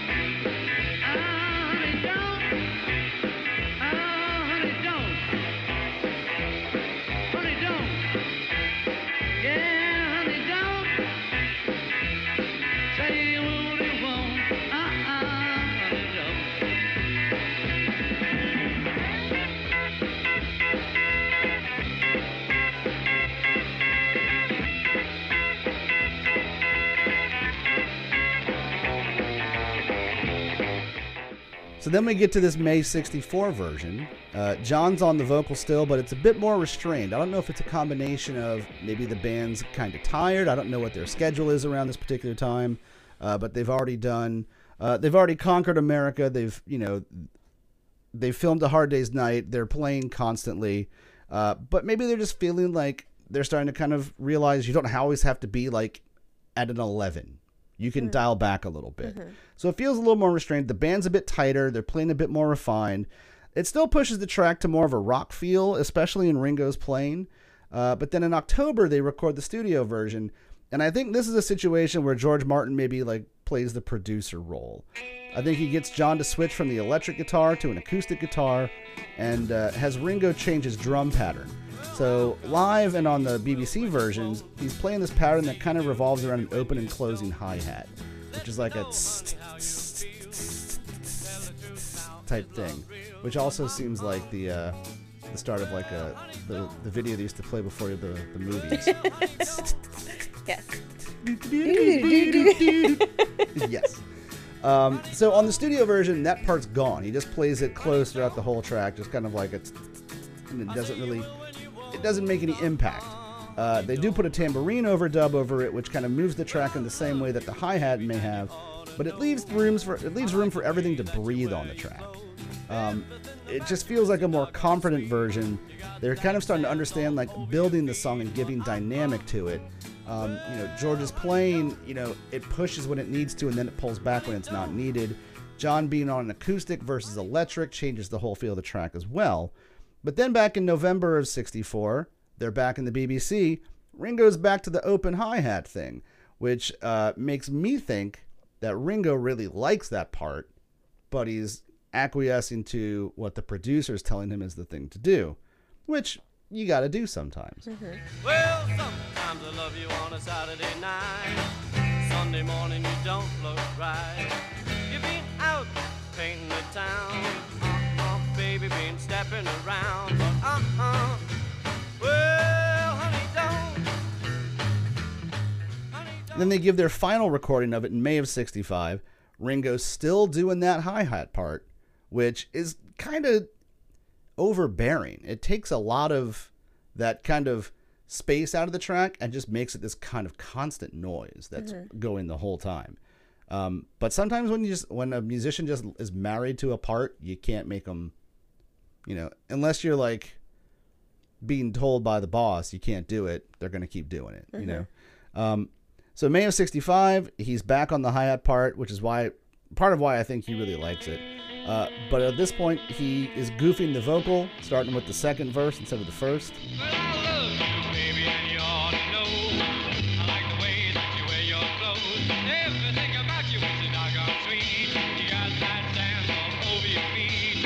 So then we get to this May '64 version. John's on the vocal still, but it's a bit more restrained. I don't know if it's a combination of maybe the band's kind of tired. I don't know what their schedule is around this particular time, but they've already conquered America. They've filmed A Hard Day's Night. They're playing constantly, but maybe they're just feeling like they're starting to kind of realize you don't always have to be like at an 11. You can dial back a little bit. Mm-hmm. So it feels a little more restrained. The band's a bit tighter. They're playing a bit more refined. It still pushes the track to more of a rock feel, especially in Ringo's playing. But then in October, they record the studio version. And I think this is a situation where George Martin maybe like plays the producer role. I think he gets John to switch from the electric guitar to an acoustic guitar and has Ringo change his drum pattern. So live and on the BBC versions, he's playing this pattern that kind of revolves around an open and closing hi-hat, which is like a type thing, which also seems like the start of like the video they used to play before the movies. Yes. Yes. So on the studio version, that part's gone. He just plays it close throughout the whole track, just kind of like and it doesn't make any impact. They do put a tambourine overdub over it, which kind of moves the track in the same way that the hi-hat may have, but it leaves room for everything to breathe on the track. It just feels like a more confident version. They're kind of starting to understand like building the song and giving dynamic to it. George is playing, it pushes when it needs to and then it pulls back when it's not needed. John being on an acoustic versus electric changes the whole feel of the track as well. But then back in November of '64, they're back in the BBC. Ringo's back to the open hi-hat thing, which makes me think that Ringo really likes that part, but he's acquiescing to what the producer's telling him is the thing to do, which you got to do sometimes. Mm-hmm. Well, sometimes I love you on a Saturday night. Sunday morning you don't look right. You've been out painting the town. Baby, been stepping around. But well, honey, don't. Honey, don't. Then they give their final recording of it in May of 65. Ringo's still doing that hi-hat part, which is kind of overbearing. It takes a lot of that kind of space out of the track and just makes it this kind of constant noise that's going the whole time. But sometimes when a musician just is married to a part, you can't make them, unless you're like being told by the boss you can't do it, they're going to keep doing it, So May of 65, he's back on the hi-hat part, which is part of why I think he really likes it. But at this point, he is goofing the vocal, starting with the second verse instead of the first. Well, I love you, baby, and you ought to know. I like the way that you wear your clothes. Everything about you is a doggone sweet. You got that dance all over your feet.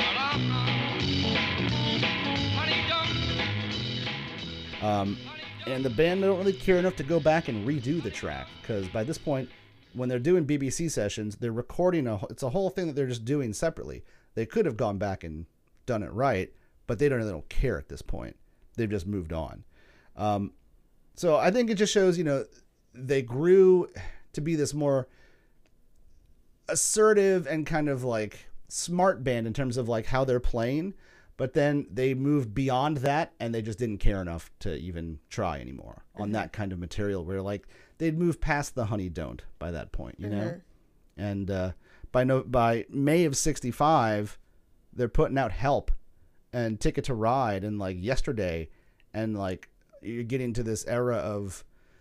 But honey, don't. And the band don't really care enough to go back and redo the track, because by this point, when they're doing BBC sessions, they're recording it's a whole thing that they're just doing separately. They could have gone back and done it right, but they don't care at this point. They've just moved on. So I think it just shows, they grew to be this more assertive and kind of like smart band in terms of like how they're playing, but then they moved beyond that and they just didn't care enough to even try anymore on that kind of material where like they'd moved past the Honey Don't by that point, and by May of 65, they're putting out Help and Ticket to Ride and like Yesterday, and like you're getting to this era of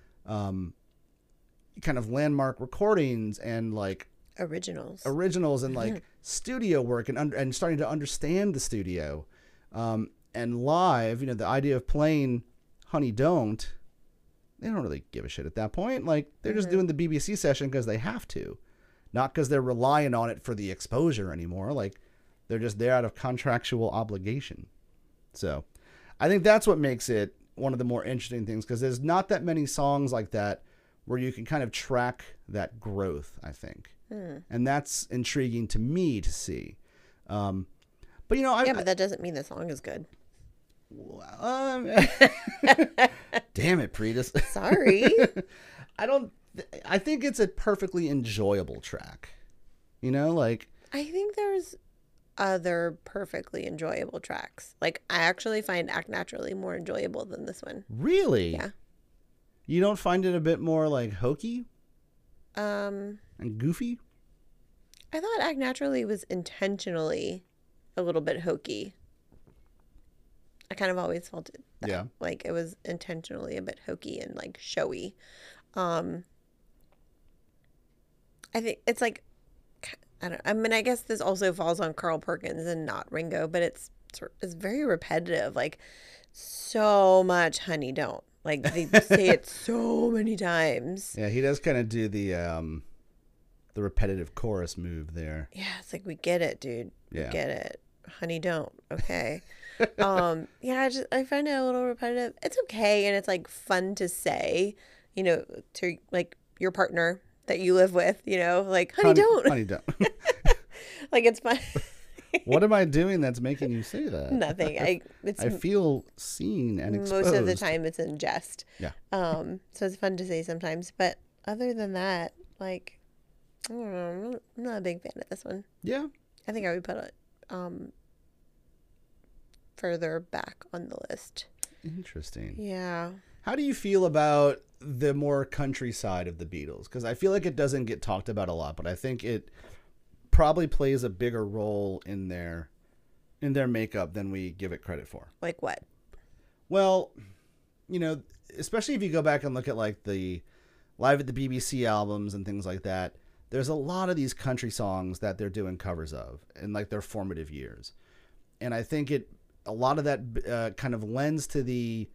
kind of landmark recordings and like originals and like studio work and starting to understand the studio, and live, the idea of playing Honey Don't, they don't really give a shit at that point. Like they're just doing the BBC session because they have to, not because they're relying on it for the exposure anymore. Like they're just there out of contractual obligation. So I think that's what makes it one of the more interesting things, because there's not that many songs like that where you can kind of track that growth, I think. And that's intriguing to me to see. But but that doesn't mean the song is good. Damn it, Pretus. Sorry. I think it's a perfectly enjoyable track. I think there's other perfectly enjoyable tracks. Like, I actually find Act Naturally more enjoyable than this one. Really? Yeah. You don't find it a bit more like hokey? And goofy? I thought Act Naturally was intentionally a little bit hokey. I kind of always felt it. Yeah. Like it was intentionally a bit hokey and like showy. I think it's like, I guess this also falls on Carl Perkins and not Ringo, but it's very repetitive. Like so much Honey Don't. Like they say it so many times. Yeah, he does kind of do the repetitive chorus move there. Yeah, it's like, we get it, dude. Yeah. We get it. Honey Don't. Okay. I find it a little repetitive. It's okay, and it's like fun to say, to like your partner that you live with, like honey don't. Honey Don't. Like it's fun. What am I doing that's making you say that? Nothing. I feel seen and exposed. Most of the time it's in jest. Yeah. So it's fun to say sometimes, but other than that, like, I don't know, I'm not a big fan of this one. Yeah. I think I would put it further back on the list. Interesting. Yeah. How do you feel about the more country side of the Beatles? Because I feel like it doesn't get talked about a lot, but I think it probably plays a bigger role in their makeup than we give it credit for. Like what? Well, especially if you go back and look at like the Live at the BBC albums and things like that, there's a lot of these country songs that they're doing covers of in like their formative years. And I think a lot of that kind of lends to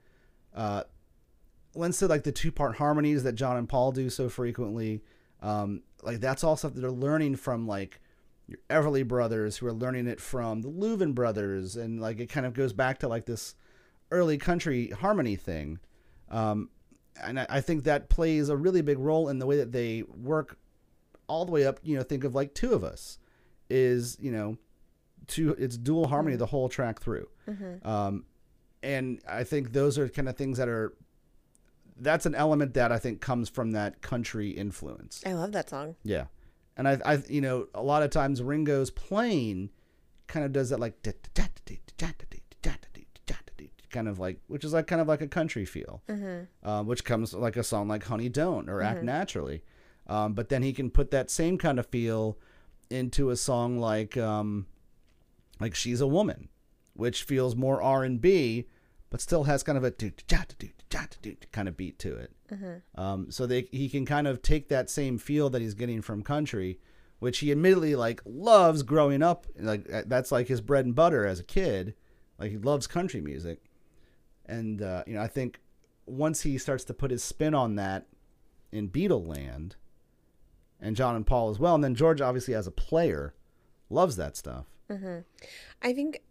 like the two-part harmonies that John and Paul do so frequently. Like that's all stuff that they're learning from like your Everly Brothers, who are learning it from the Louvin Brothers. And like, it kind of goes back to like this early country harmony thing. I think that plays a really big role in the way that they work all the way up. Think of like Two of Us is, it's dual harmony the whole track through. And I think those are kind of things that's an element that I think comes from that country influence. I love that song. Yeah. And I a lot of times Ringo's playing kind of does that like kind of like, which is like kind of like a country feel, which comes like a song like Honey Don't or Act Naturally. But then he can put that same kind of feel into a song like She's a Woman, which feels more R&B, but still has kind of a kind of beat to it. So he can kind of take that same feel that he's getting from country, which he admittedly like loves growing up. Like that's like his bread and butter as a kid. Like he loves country music. And, I think once he starts to put his spin on that in Beatle land, and John and Paul as well, and then George obviously as a player loves that stuff. I think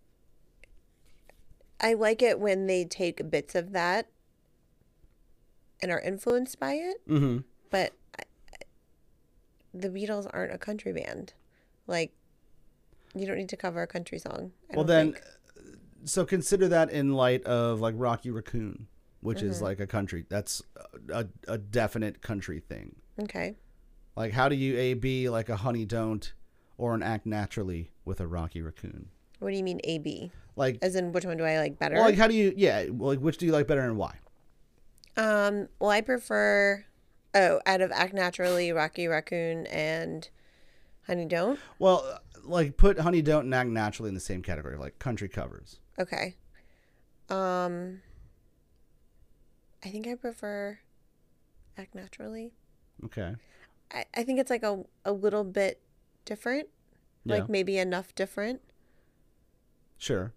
I like it when they take bits of that and are influenced by it. But the Beatles aren't a country band. Like, you don't need to cover a country song. So consider that in light of like Rocky Raccoon, which is like a country. That's a definite country thing. Okay. Like, how do you A-B like a Honey Don't or an Act Naturally with a Rocky Raccoon? What do you mean A-B? Like, as in which one do I like better? Well, like how do you? Yeah. Like which do you like better and why? Well, I prefer. Out of Act Naturally, Rocky Raccoon, and Honey Don't. Well, like put Honey Don't and Act Naturally in the same category, like country covers. Okay. I think I prefer Act Naturally. Okay. I think it's like a little bit different. Yeah. Like maybe enough different. Sure.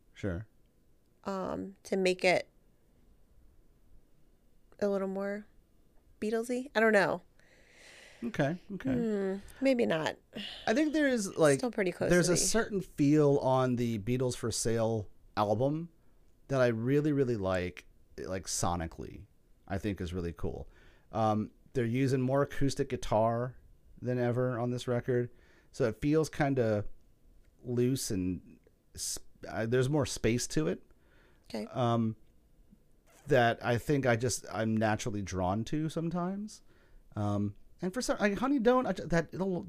To make it a little more Beatlesy. I don't know. Okay. Maybe not. I think there is like still pretty close. There's to a me. certain feel on the Beatles for Sale album that I really, really like sonically. I think is really cool. They're using more acoustic guitar than ever on this record, so it feels kind of loose and there's more space to it. Okay. That I think I'm naturally drawn to sometimes. And for some, like Honey Don't, that little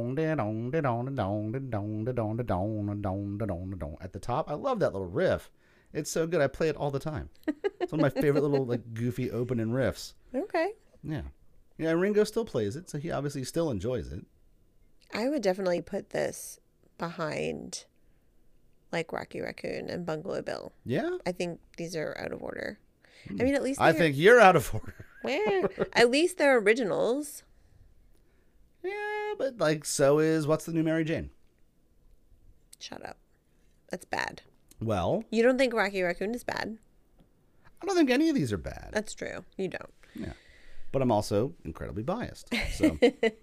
at the top, I love that little riff. It's so good. I play it all the time. It's one of my favorite little like goofy opening riffs. Okay. Yeah. Ringo still plays it, so he obviously still enjoys it. I would definitely put this behind like Rocky Raccoon and Bungalow Bill. Yeah. I think these are out of order. I mean, at least I think you're out of order. Well, at least they're originals. Yeah, but like so is What's the New Mary Jane? Shut up. That's bad. Well, You don't think Rocky Raccoon is bad? I don't think any of these are bad. That's true. You don't. Yeah. But I'm also incredibly biased. So,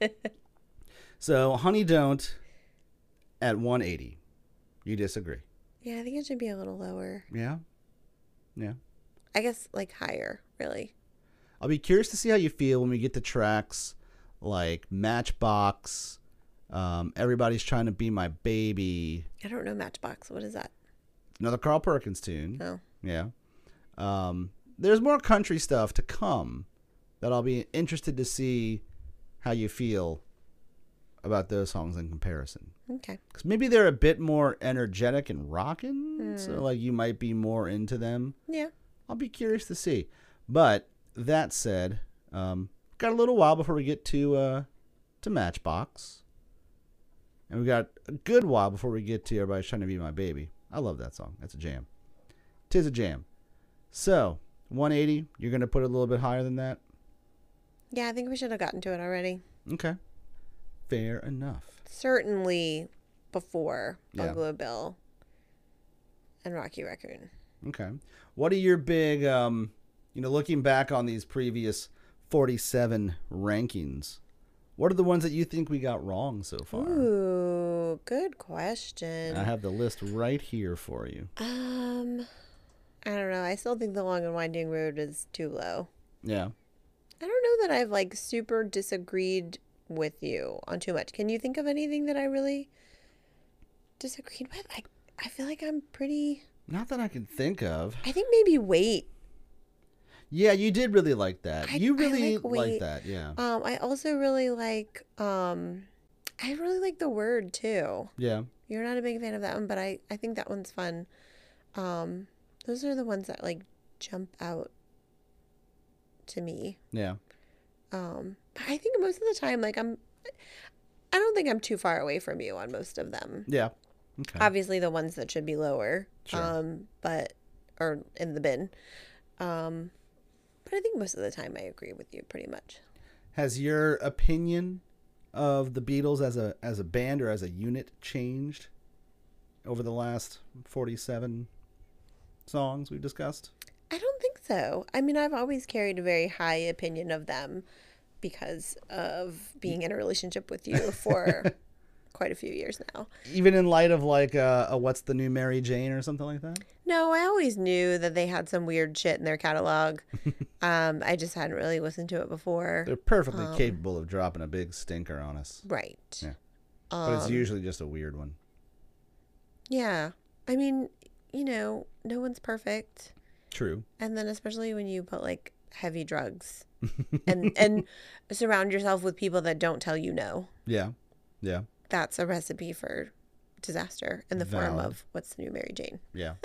so Honey Don't at 180. You disagree? Yeah, I think it should be a little lower. Yeah. I guess like higher, really. I'll be curious to see how you feel when we get to tracks like Matchbox, Everybody's Trying to Be My Baby. I don't know Matchbox. What is that? Another Carl Perkins tune. Oh. Yeah. There's more country stuff to come that I'll be interested to see how you feel about those songs in comparison. Okay. Because maybe they're a bit more energetic and rockin', so like you might be more into them. Yeah. I'll be curious to see. But that said, got a little while before we get to Matchbox. And we got a good while before we get to Everybody's Trying to Be My Baby. I love that song. That's a jam. 'Tis a jam. So, 180, you're going to put it a little bit higher than that? Yeah, I think we should have gotten to it already. Okay. Fair enough. Certainly before Yeah. Bungalow Bill and Rocky Raccoon. Okay. What are your big, looking back on these previous 47 rankings, what are the ones that you think we got wrong so far? Ooh, good question. I have the list right here for you. I don't know. I still think The Long and Winding Road is too low. Yeah. I don't know that I've like super disagreed with you on too much. Can you think of anything that I really disagreed with? I feel like I'm pretty. Not that I can think of. I think maybe Wait. Yeah, you did really like that. You really like like Wait. that, yeah. I also really like. I really like The Word too. Yeah. You're not a big fan of that one, but I think that one's fun. Those are the ones that like jump out to me. Yeah. But I think most of the time, like I don't think I'm too far away from you on most of them. Yeah. Okay. Obviously, the ones that should be lower, Sure. or in the bin. But I think most of the time I agree with you pretty much. Has your opinion of the Beatles as a band or as a unit changed over the last 47 songs we've discussed? I don't think so. I mean, I've always carried a very high opinion of them because of being in a relationship with you for quite a few years now. Even in light of like a What's the New Mary Jane or something like that? No, I always knew that they had some weird shit in their catalog. I just hadn't really listened to it before. They're perfectly capable of dropping a big stinker on us. Right. Yeah. But it's usually just a weird one. Yeah. I mean, no one's perfect. True. And then especially when you put like heavy drugs and surround yourself with people that don't tell you no. Yeah. Yeah. That's a recipe for disaster in the form Valid. of What's the New Mary Jane. Yeah.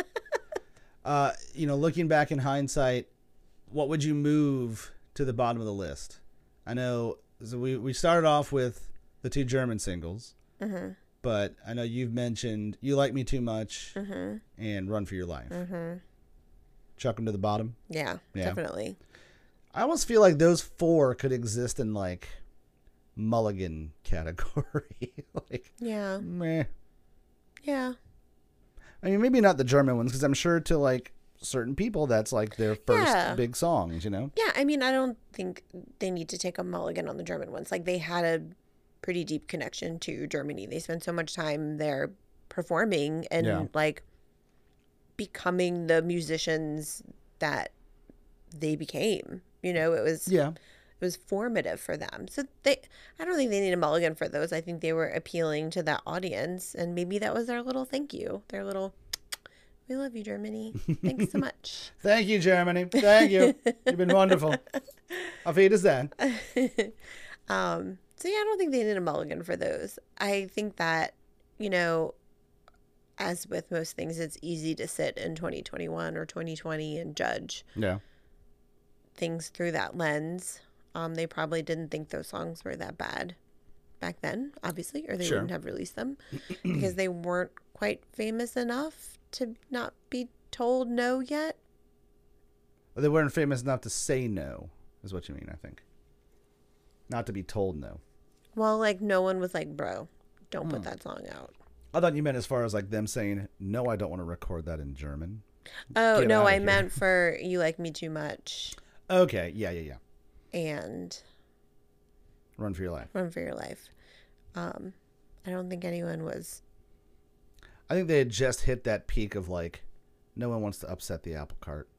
Looking back in hindsight, what would you move to the bottom of the list? I know so we started off with the 2 German singles, but I know you've mentioned You Like Me Too Much and Run for Your Life. Chuck them to the bottom. Yeah, Yeah. definitely. I almost feel like those 4 could exist in like Mulligan category. Like, Yeah. meh. Yeah. I mean, maybe not the German ones, because I'm sure to like certain people that's like their first Yeah. big songs, you know? Yeah, I mean, I don't think they need to take a mulligan on the German ones. Like, they had a pretty deep connection to Germany. They spent so much time there performing and, Yeah. like, becoming the musicians that they became. It Yeah. was formative for them. So I don't think they need a mulligan for those. I think they were appealing to that audience, and maybe that was their little thank you. Their little, we love you, Germany. Thanks so much. Thank you, Germany. Thank you. You've been wonderful. Auf Wiedersehen. So yeah, I don't think they need a mulligan for those. I think that, as with most things, it's easy to sit in 2021 or 2020 and judge Yeah. things through that lens. They probably didn't think those songs were that bad back then, obviously, or they Sure. wouldn't have released them because they weren't quite famous enough to not be told no yet. Well, they weren't famous enough to say no, is what you mean, I think. Not to be told no. Well, like, no one was like, bro, don't put that song out. I thought you meant as far as like them saying, no, I don't want to record that in German. Oh, Get no, outta I here. meant for You Like Me Too Much Okay. Yeah. and Run for Your Life. Run for Your Life. I don't think anyone was. I think they had just hit that peak of like, no one wants to upset the apple cart.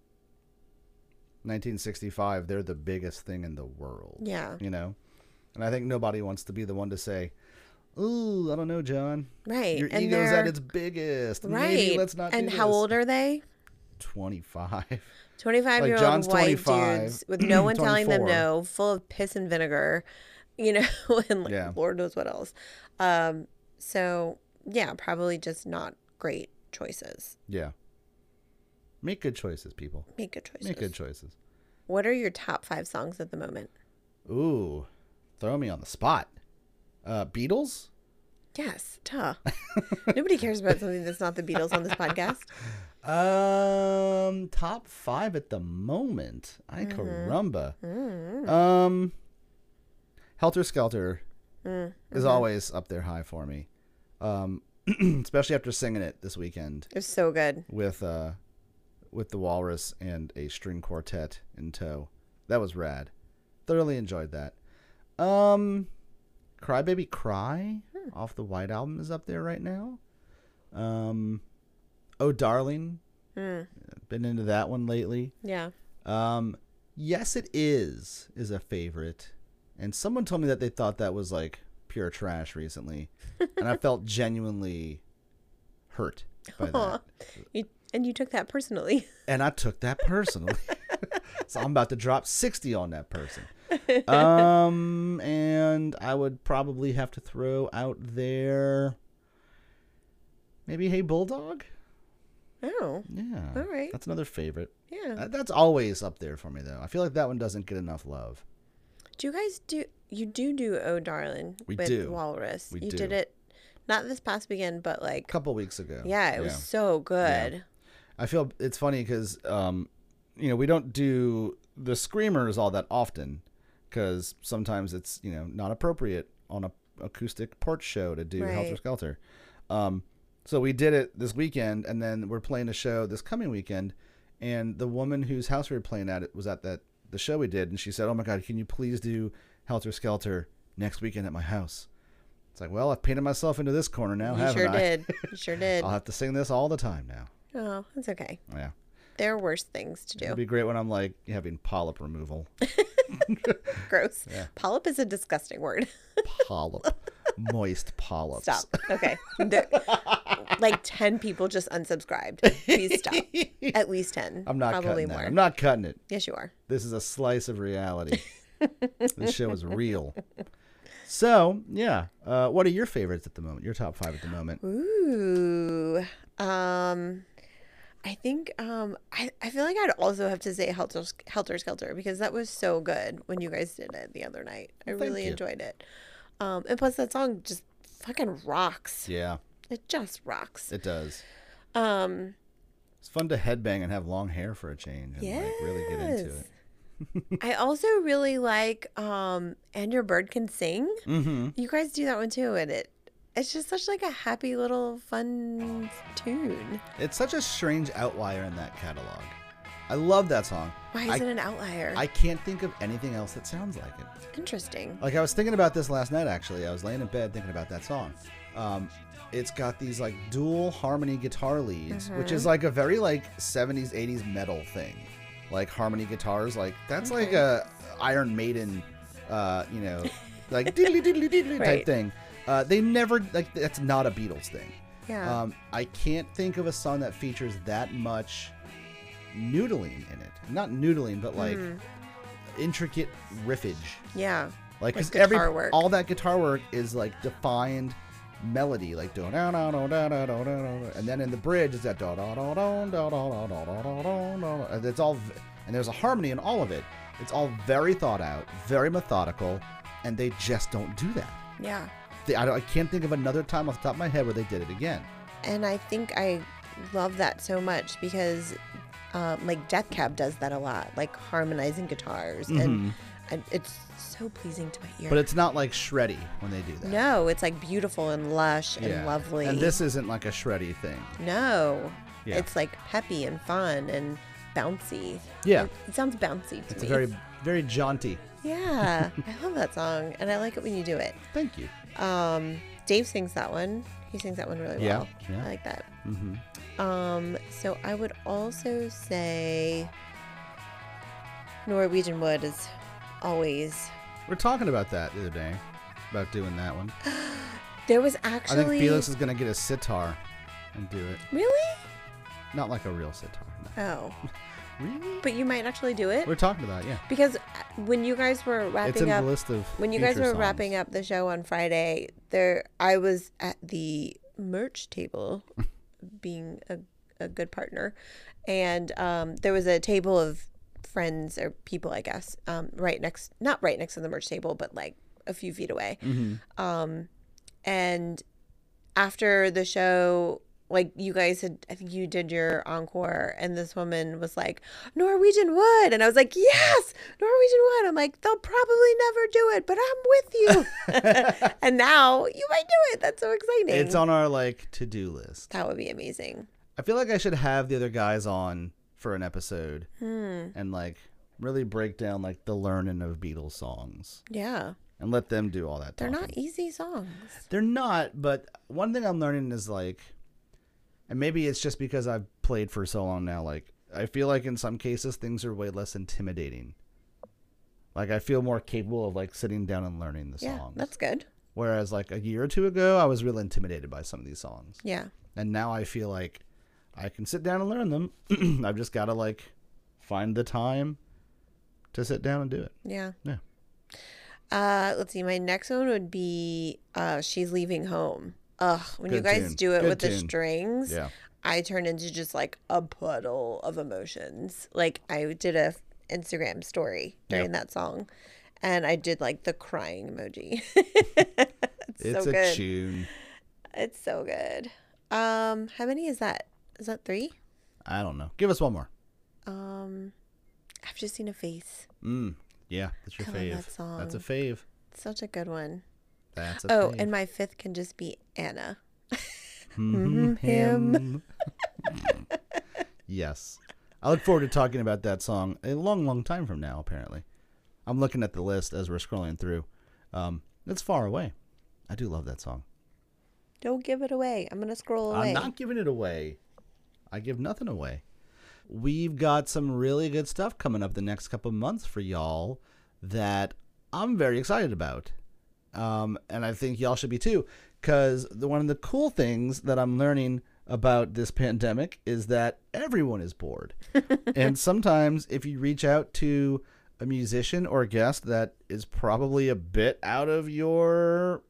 1965, they're the biggest thing in the world. Yeah. And I think nobody wants to be the one to say, ooh, I don't know, John. Right. Your and ego's they're at its biggest. right. Maybe let's not and do how this. old are they? 25. 25-year-old John's white 25, dudes with no one telling them 24. no, full of piss and vinegar, and like Yeah. Lord knows what else. So yeah, probably just not great choices. Yeah. Make good choices, people. Make good choices. Make good choices. What are your top 5 songs at the moment? Ooh, throw me on the spot. Beatles? Yes, duh. Nobody cares about something that's not the Beatles on this podcast. Top 5 at the moment. Ay caramba. Helter Skelter is always up there high for me. Especially after singing it this weekend It was so good. with the Walrus and a string quartet in tow. That was rad. Thoroughly enjoyed that. Cry Baby Cry off the White Album is up there right now. Oh Darling. Been into that one lately. Yeah. Yes, it is a favorite. And someone told me that they thought that was like pure trash recently. And I felt genuinely hurt by that. And you took that personally. And I took that personally. So I'm about to drop 60 on that person. And I would probably have to throw out there maybe Hey Bulldog. Oh. Yeah. All right. That's another favorite. Yeah. That's always up there for me, though. I feel like that one doesn't get enough love. Do you guys do Oh Darling We with do. Walrus? We you do. did it not this past weekend, but like A couple weeks ago. yeah, it was so good. I feel it's funny because, we don't do the screamers all that often because sometimes it's, not appropriate on a acoustic porch show to do Right. Helter Skelter. So we did it this weekend, and then we're playing a show this coming weekend, and the woman whose house we were playing at was at the show we did, and she said, "Oh my God, can you please do Helter Skelter next weekend at my house?" It's like, well, I've painted myself into this corner now, You haven't sure I? did. You sure did. I'll have to sing this all the time now. Oh, that's okay. Yeah. There are worse things to It'd do. be great when I'm like having polyp removal. Gross. Polyp is a disgusting word. Polyp. Moist polyps. Stop. Okay. Like 10 people just unsubscribed. Please stop. At least 10. I'm not Probably cutting more. that. I'm not cutting it. Yes, you are. This is a slice of reality. This show is real. So, yeah. What are your favorites at the moment? Your top 5 at the moment? Ooh. I think I feel like I'd also have to say Helter Skelter because that was so good when you guys did it the other night. I Thank really you. enjoyed it. And plus that song just fucking rocks. Yeah, It just rocks. it does. Um It's fun to headbang and have long hair for a change and like really get into Yes. it. I also really like And Your Bird Can Sing. Mm-hmm. You guys do that one too, and it's just such like a happy little fun tune. It's such a strange outlier in that catalog. I love that song. Why is it an outlier? I can't think of anything else that sounds like it. Interesting. Like I was thinking about this last night actually. I was laying in bed thinking about that song. It's got these like dual harmony guitar leads, which is like a very like 70s 80s metal thing. Like harmony guitars, like that's like a Iron Maiden like diddly diddly diddly type Right. thing. They never like that's not a Beatles thing. Yeah. I can't think of a song that features that much noodling in it. Not noodling, but like intricate riffage. Yeah. Like, Like 'cause guitar work. all that guitar work is like defined melody, like do da da da da da da da, and then in the bridge is that da da da da da da da da da da da. And it's all, and there's a harmony in all of it. It's all very thought out, very methodical, and they just don't do that. Yeah. I can't think of another time off the top of my head where they did it again. And I think I love that so much because like Death Cab does that a lot, like harmonizing guitars. And it's so pleasing to my ear. But it's not like shreddy when they do that. No, it's like beautiful and lush and lovely. And this isn't like a shreddy thing. No. Yeah. It's like peppy and fun and bouncy. Yeah. It sounds bouncy to It's me. very, very jaunty. Yeah. I love that song and I like it when you do it. Thank you. Dave sings that one. He sings that one really Yeah, well. yeah. I like that. Mm-hmm. So I would also say Norwegian Wood is always. We're talking about that the other day, about doing that one. There was I actually. think Felix is going to get a sitar and do it. Really? Not like a real sitar. No. Oh, Really? but you might actually do it We're talking about it, yeah. because when you guys were It's in wrapping up, the list of when you guys future were songs. wrapping up the show on Friday, I was at the merch table, being a good partner, and there was a table of friends or people, I guess, not right next to the merch table, but like a few feet away. Mm-hmm. And after the show, like you guys had, I think you did your encore, and this woman was like, Norwegian Wood. And I was like, yes, Norwegian Wood. I'm like, they'll probably never do it, but I'm with you. And now you might do it. That's so exciting. It's on our like to-do list. That would be amazing. I feel like I should have the other guys on for an episode and like really break down like the learning of Beatles songs Yeah. and let them do all that. They're talking. not easy songs. They're not, but one thing I'm learning is like, and maybe it's just because I've played for so long now, like I feel like in some cases things are way less intimidating Like, I feel more capable of, like, sitting down and learning the Yeah, songs. that's good. Whereas, like, a year or two ago, I was real intimidated by some of these songs. Yeah. And now I feel like I can sit down and learn them. I've just got to, like, find the time to sit down and do it. Yeah. Yeah. Let's see. My next one would be She's Leaving Home. Ugh, when you Good guys tune. do it Good with the tune. strings, Yeah. I turn into just like a puddle of emotions. Like I did a Instagram story during that song, and I did like the crying emoji. It's so a good. tune. It's so good. How many is that? Is that 3? I don't know. Give us one more. I've Just Seen a Face. Yeah, that's your I love fave. that song. That's a fave. Such a good one. That's a Oh, fave. and my 5th can just be Anna. Him. Yes. I look forward to talking about that song a long, long time from now, apparently. I'm looking at the list as we're scrolling through. It's Far Away. I do love that song. Don't give it away. I'm going to scroll away. I'm not giving it away. I give nothing away. We've got some really good stuff coming up the next couple of months for y'all that I'm very excited about. And I think y'all should be too. Because one of the cool things that I'm learning about this pandemic is that everyone is bored. And sometimes if you reach out to a musician or a guest that is probably a bit out of your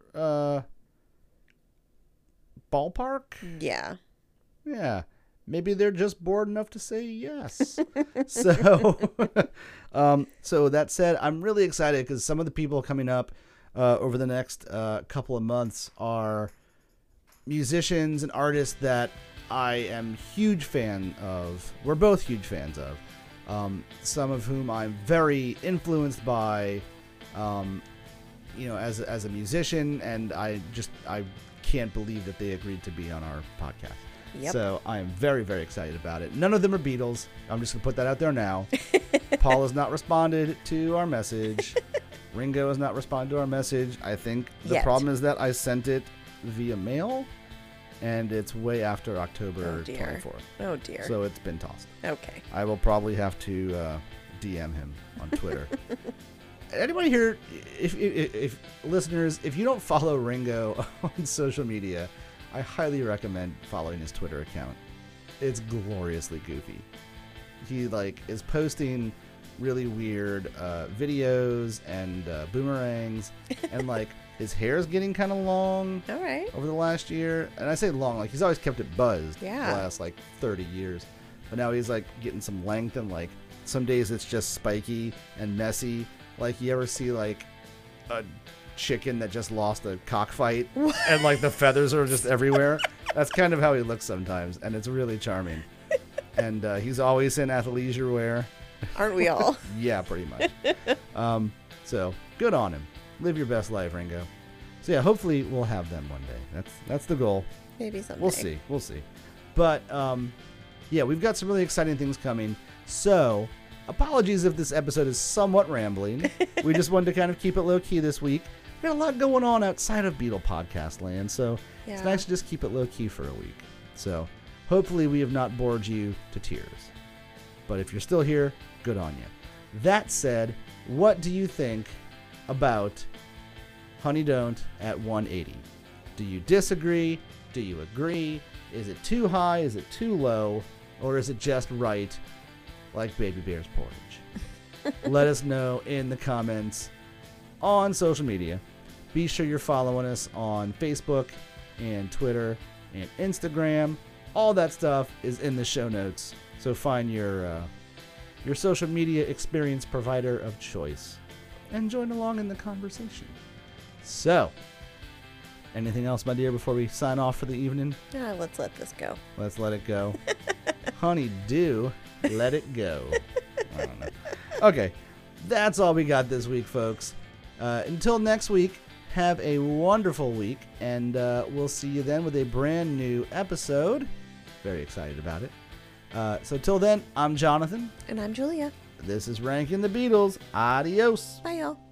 ballpark, Yeah. maybe they're just bored enough to say yes. So that said, I'm really excited because some of the people coming up over the next couple of months are musicians and artists that I am huge fan of. We're both huge fans of. Some of whom I'm very influenced by, as a musician, and I can't believe that they agreed to be on our podcast. Yep. So I am very, very excited about it. None of them are Beatles. I'm just going to put that out there now. Paul has not responded to our message. Ringo has not responded to our message. I think the Yet. problem is that I sent it via mail, and it's way after October 24th. Oh, dear. So it's been tossed. Okay. I will probably have to DM him on Twitter. Anybody here, if listeners, if you don't follow Ringo on social media, I highly recommend following his Twitter account. It's gloriously goofy. He is posting really weird videos and boomerangs, and his hair's getting kind of long. All right. Over the last year, and I say long, he's always kept it buzzed. Yeah. The last 30 years, but now he's getting some length, and some days it's just spiky and messy. You ever see a chicken that just lost a cockfight and the feathers are just everywhere? That's kind of how he looks sometimes, and it's really charming. And he's always in athleisure wear. Aren't we all? Yeah, pretty much. So good on him. Live your best life, Ringo. So yeah, hopefully we'll have them one day. That's the goal. Maybe someday. We'll see. But yeah, we've got some really exciting things coming. So apologies if this episode is somewhat rambling. We just wanted to kind of keep it low key this week. We've got a lot going on outside of Beatle podcast land, so it's nice to just keep it low key for a week. So hopefully we have not bored you to tears. But if you're still here, good on you. That said, what do you think about Honey Don't at 180? Do you disagree? Do you agree? Is it too high? Is it too low? Or is it just right, like Baby Bear's porridge? Let us know in the comments on social media. Be sure you're following us on Facebook and Twitter and Instagram. All that stuff is in the show notes. So find your social media experience provider of choice and join along in the conversation. So, anything else, my dear, before we sign off for the evening? Let's let this go. Let's let it go. Honey, do let it go. I don't know. Okay, that's all we got this week, folks. Until next week, have a wonderful week, and we'll see you then with a brand new episode. Very excited about it. So till then, I'm Jonathan. And I'm Julia. This is Ranking the Beatles. Adios. Bye, y'all.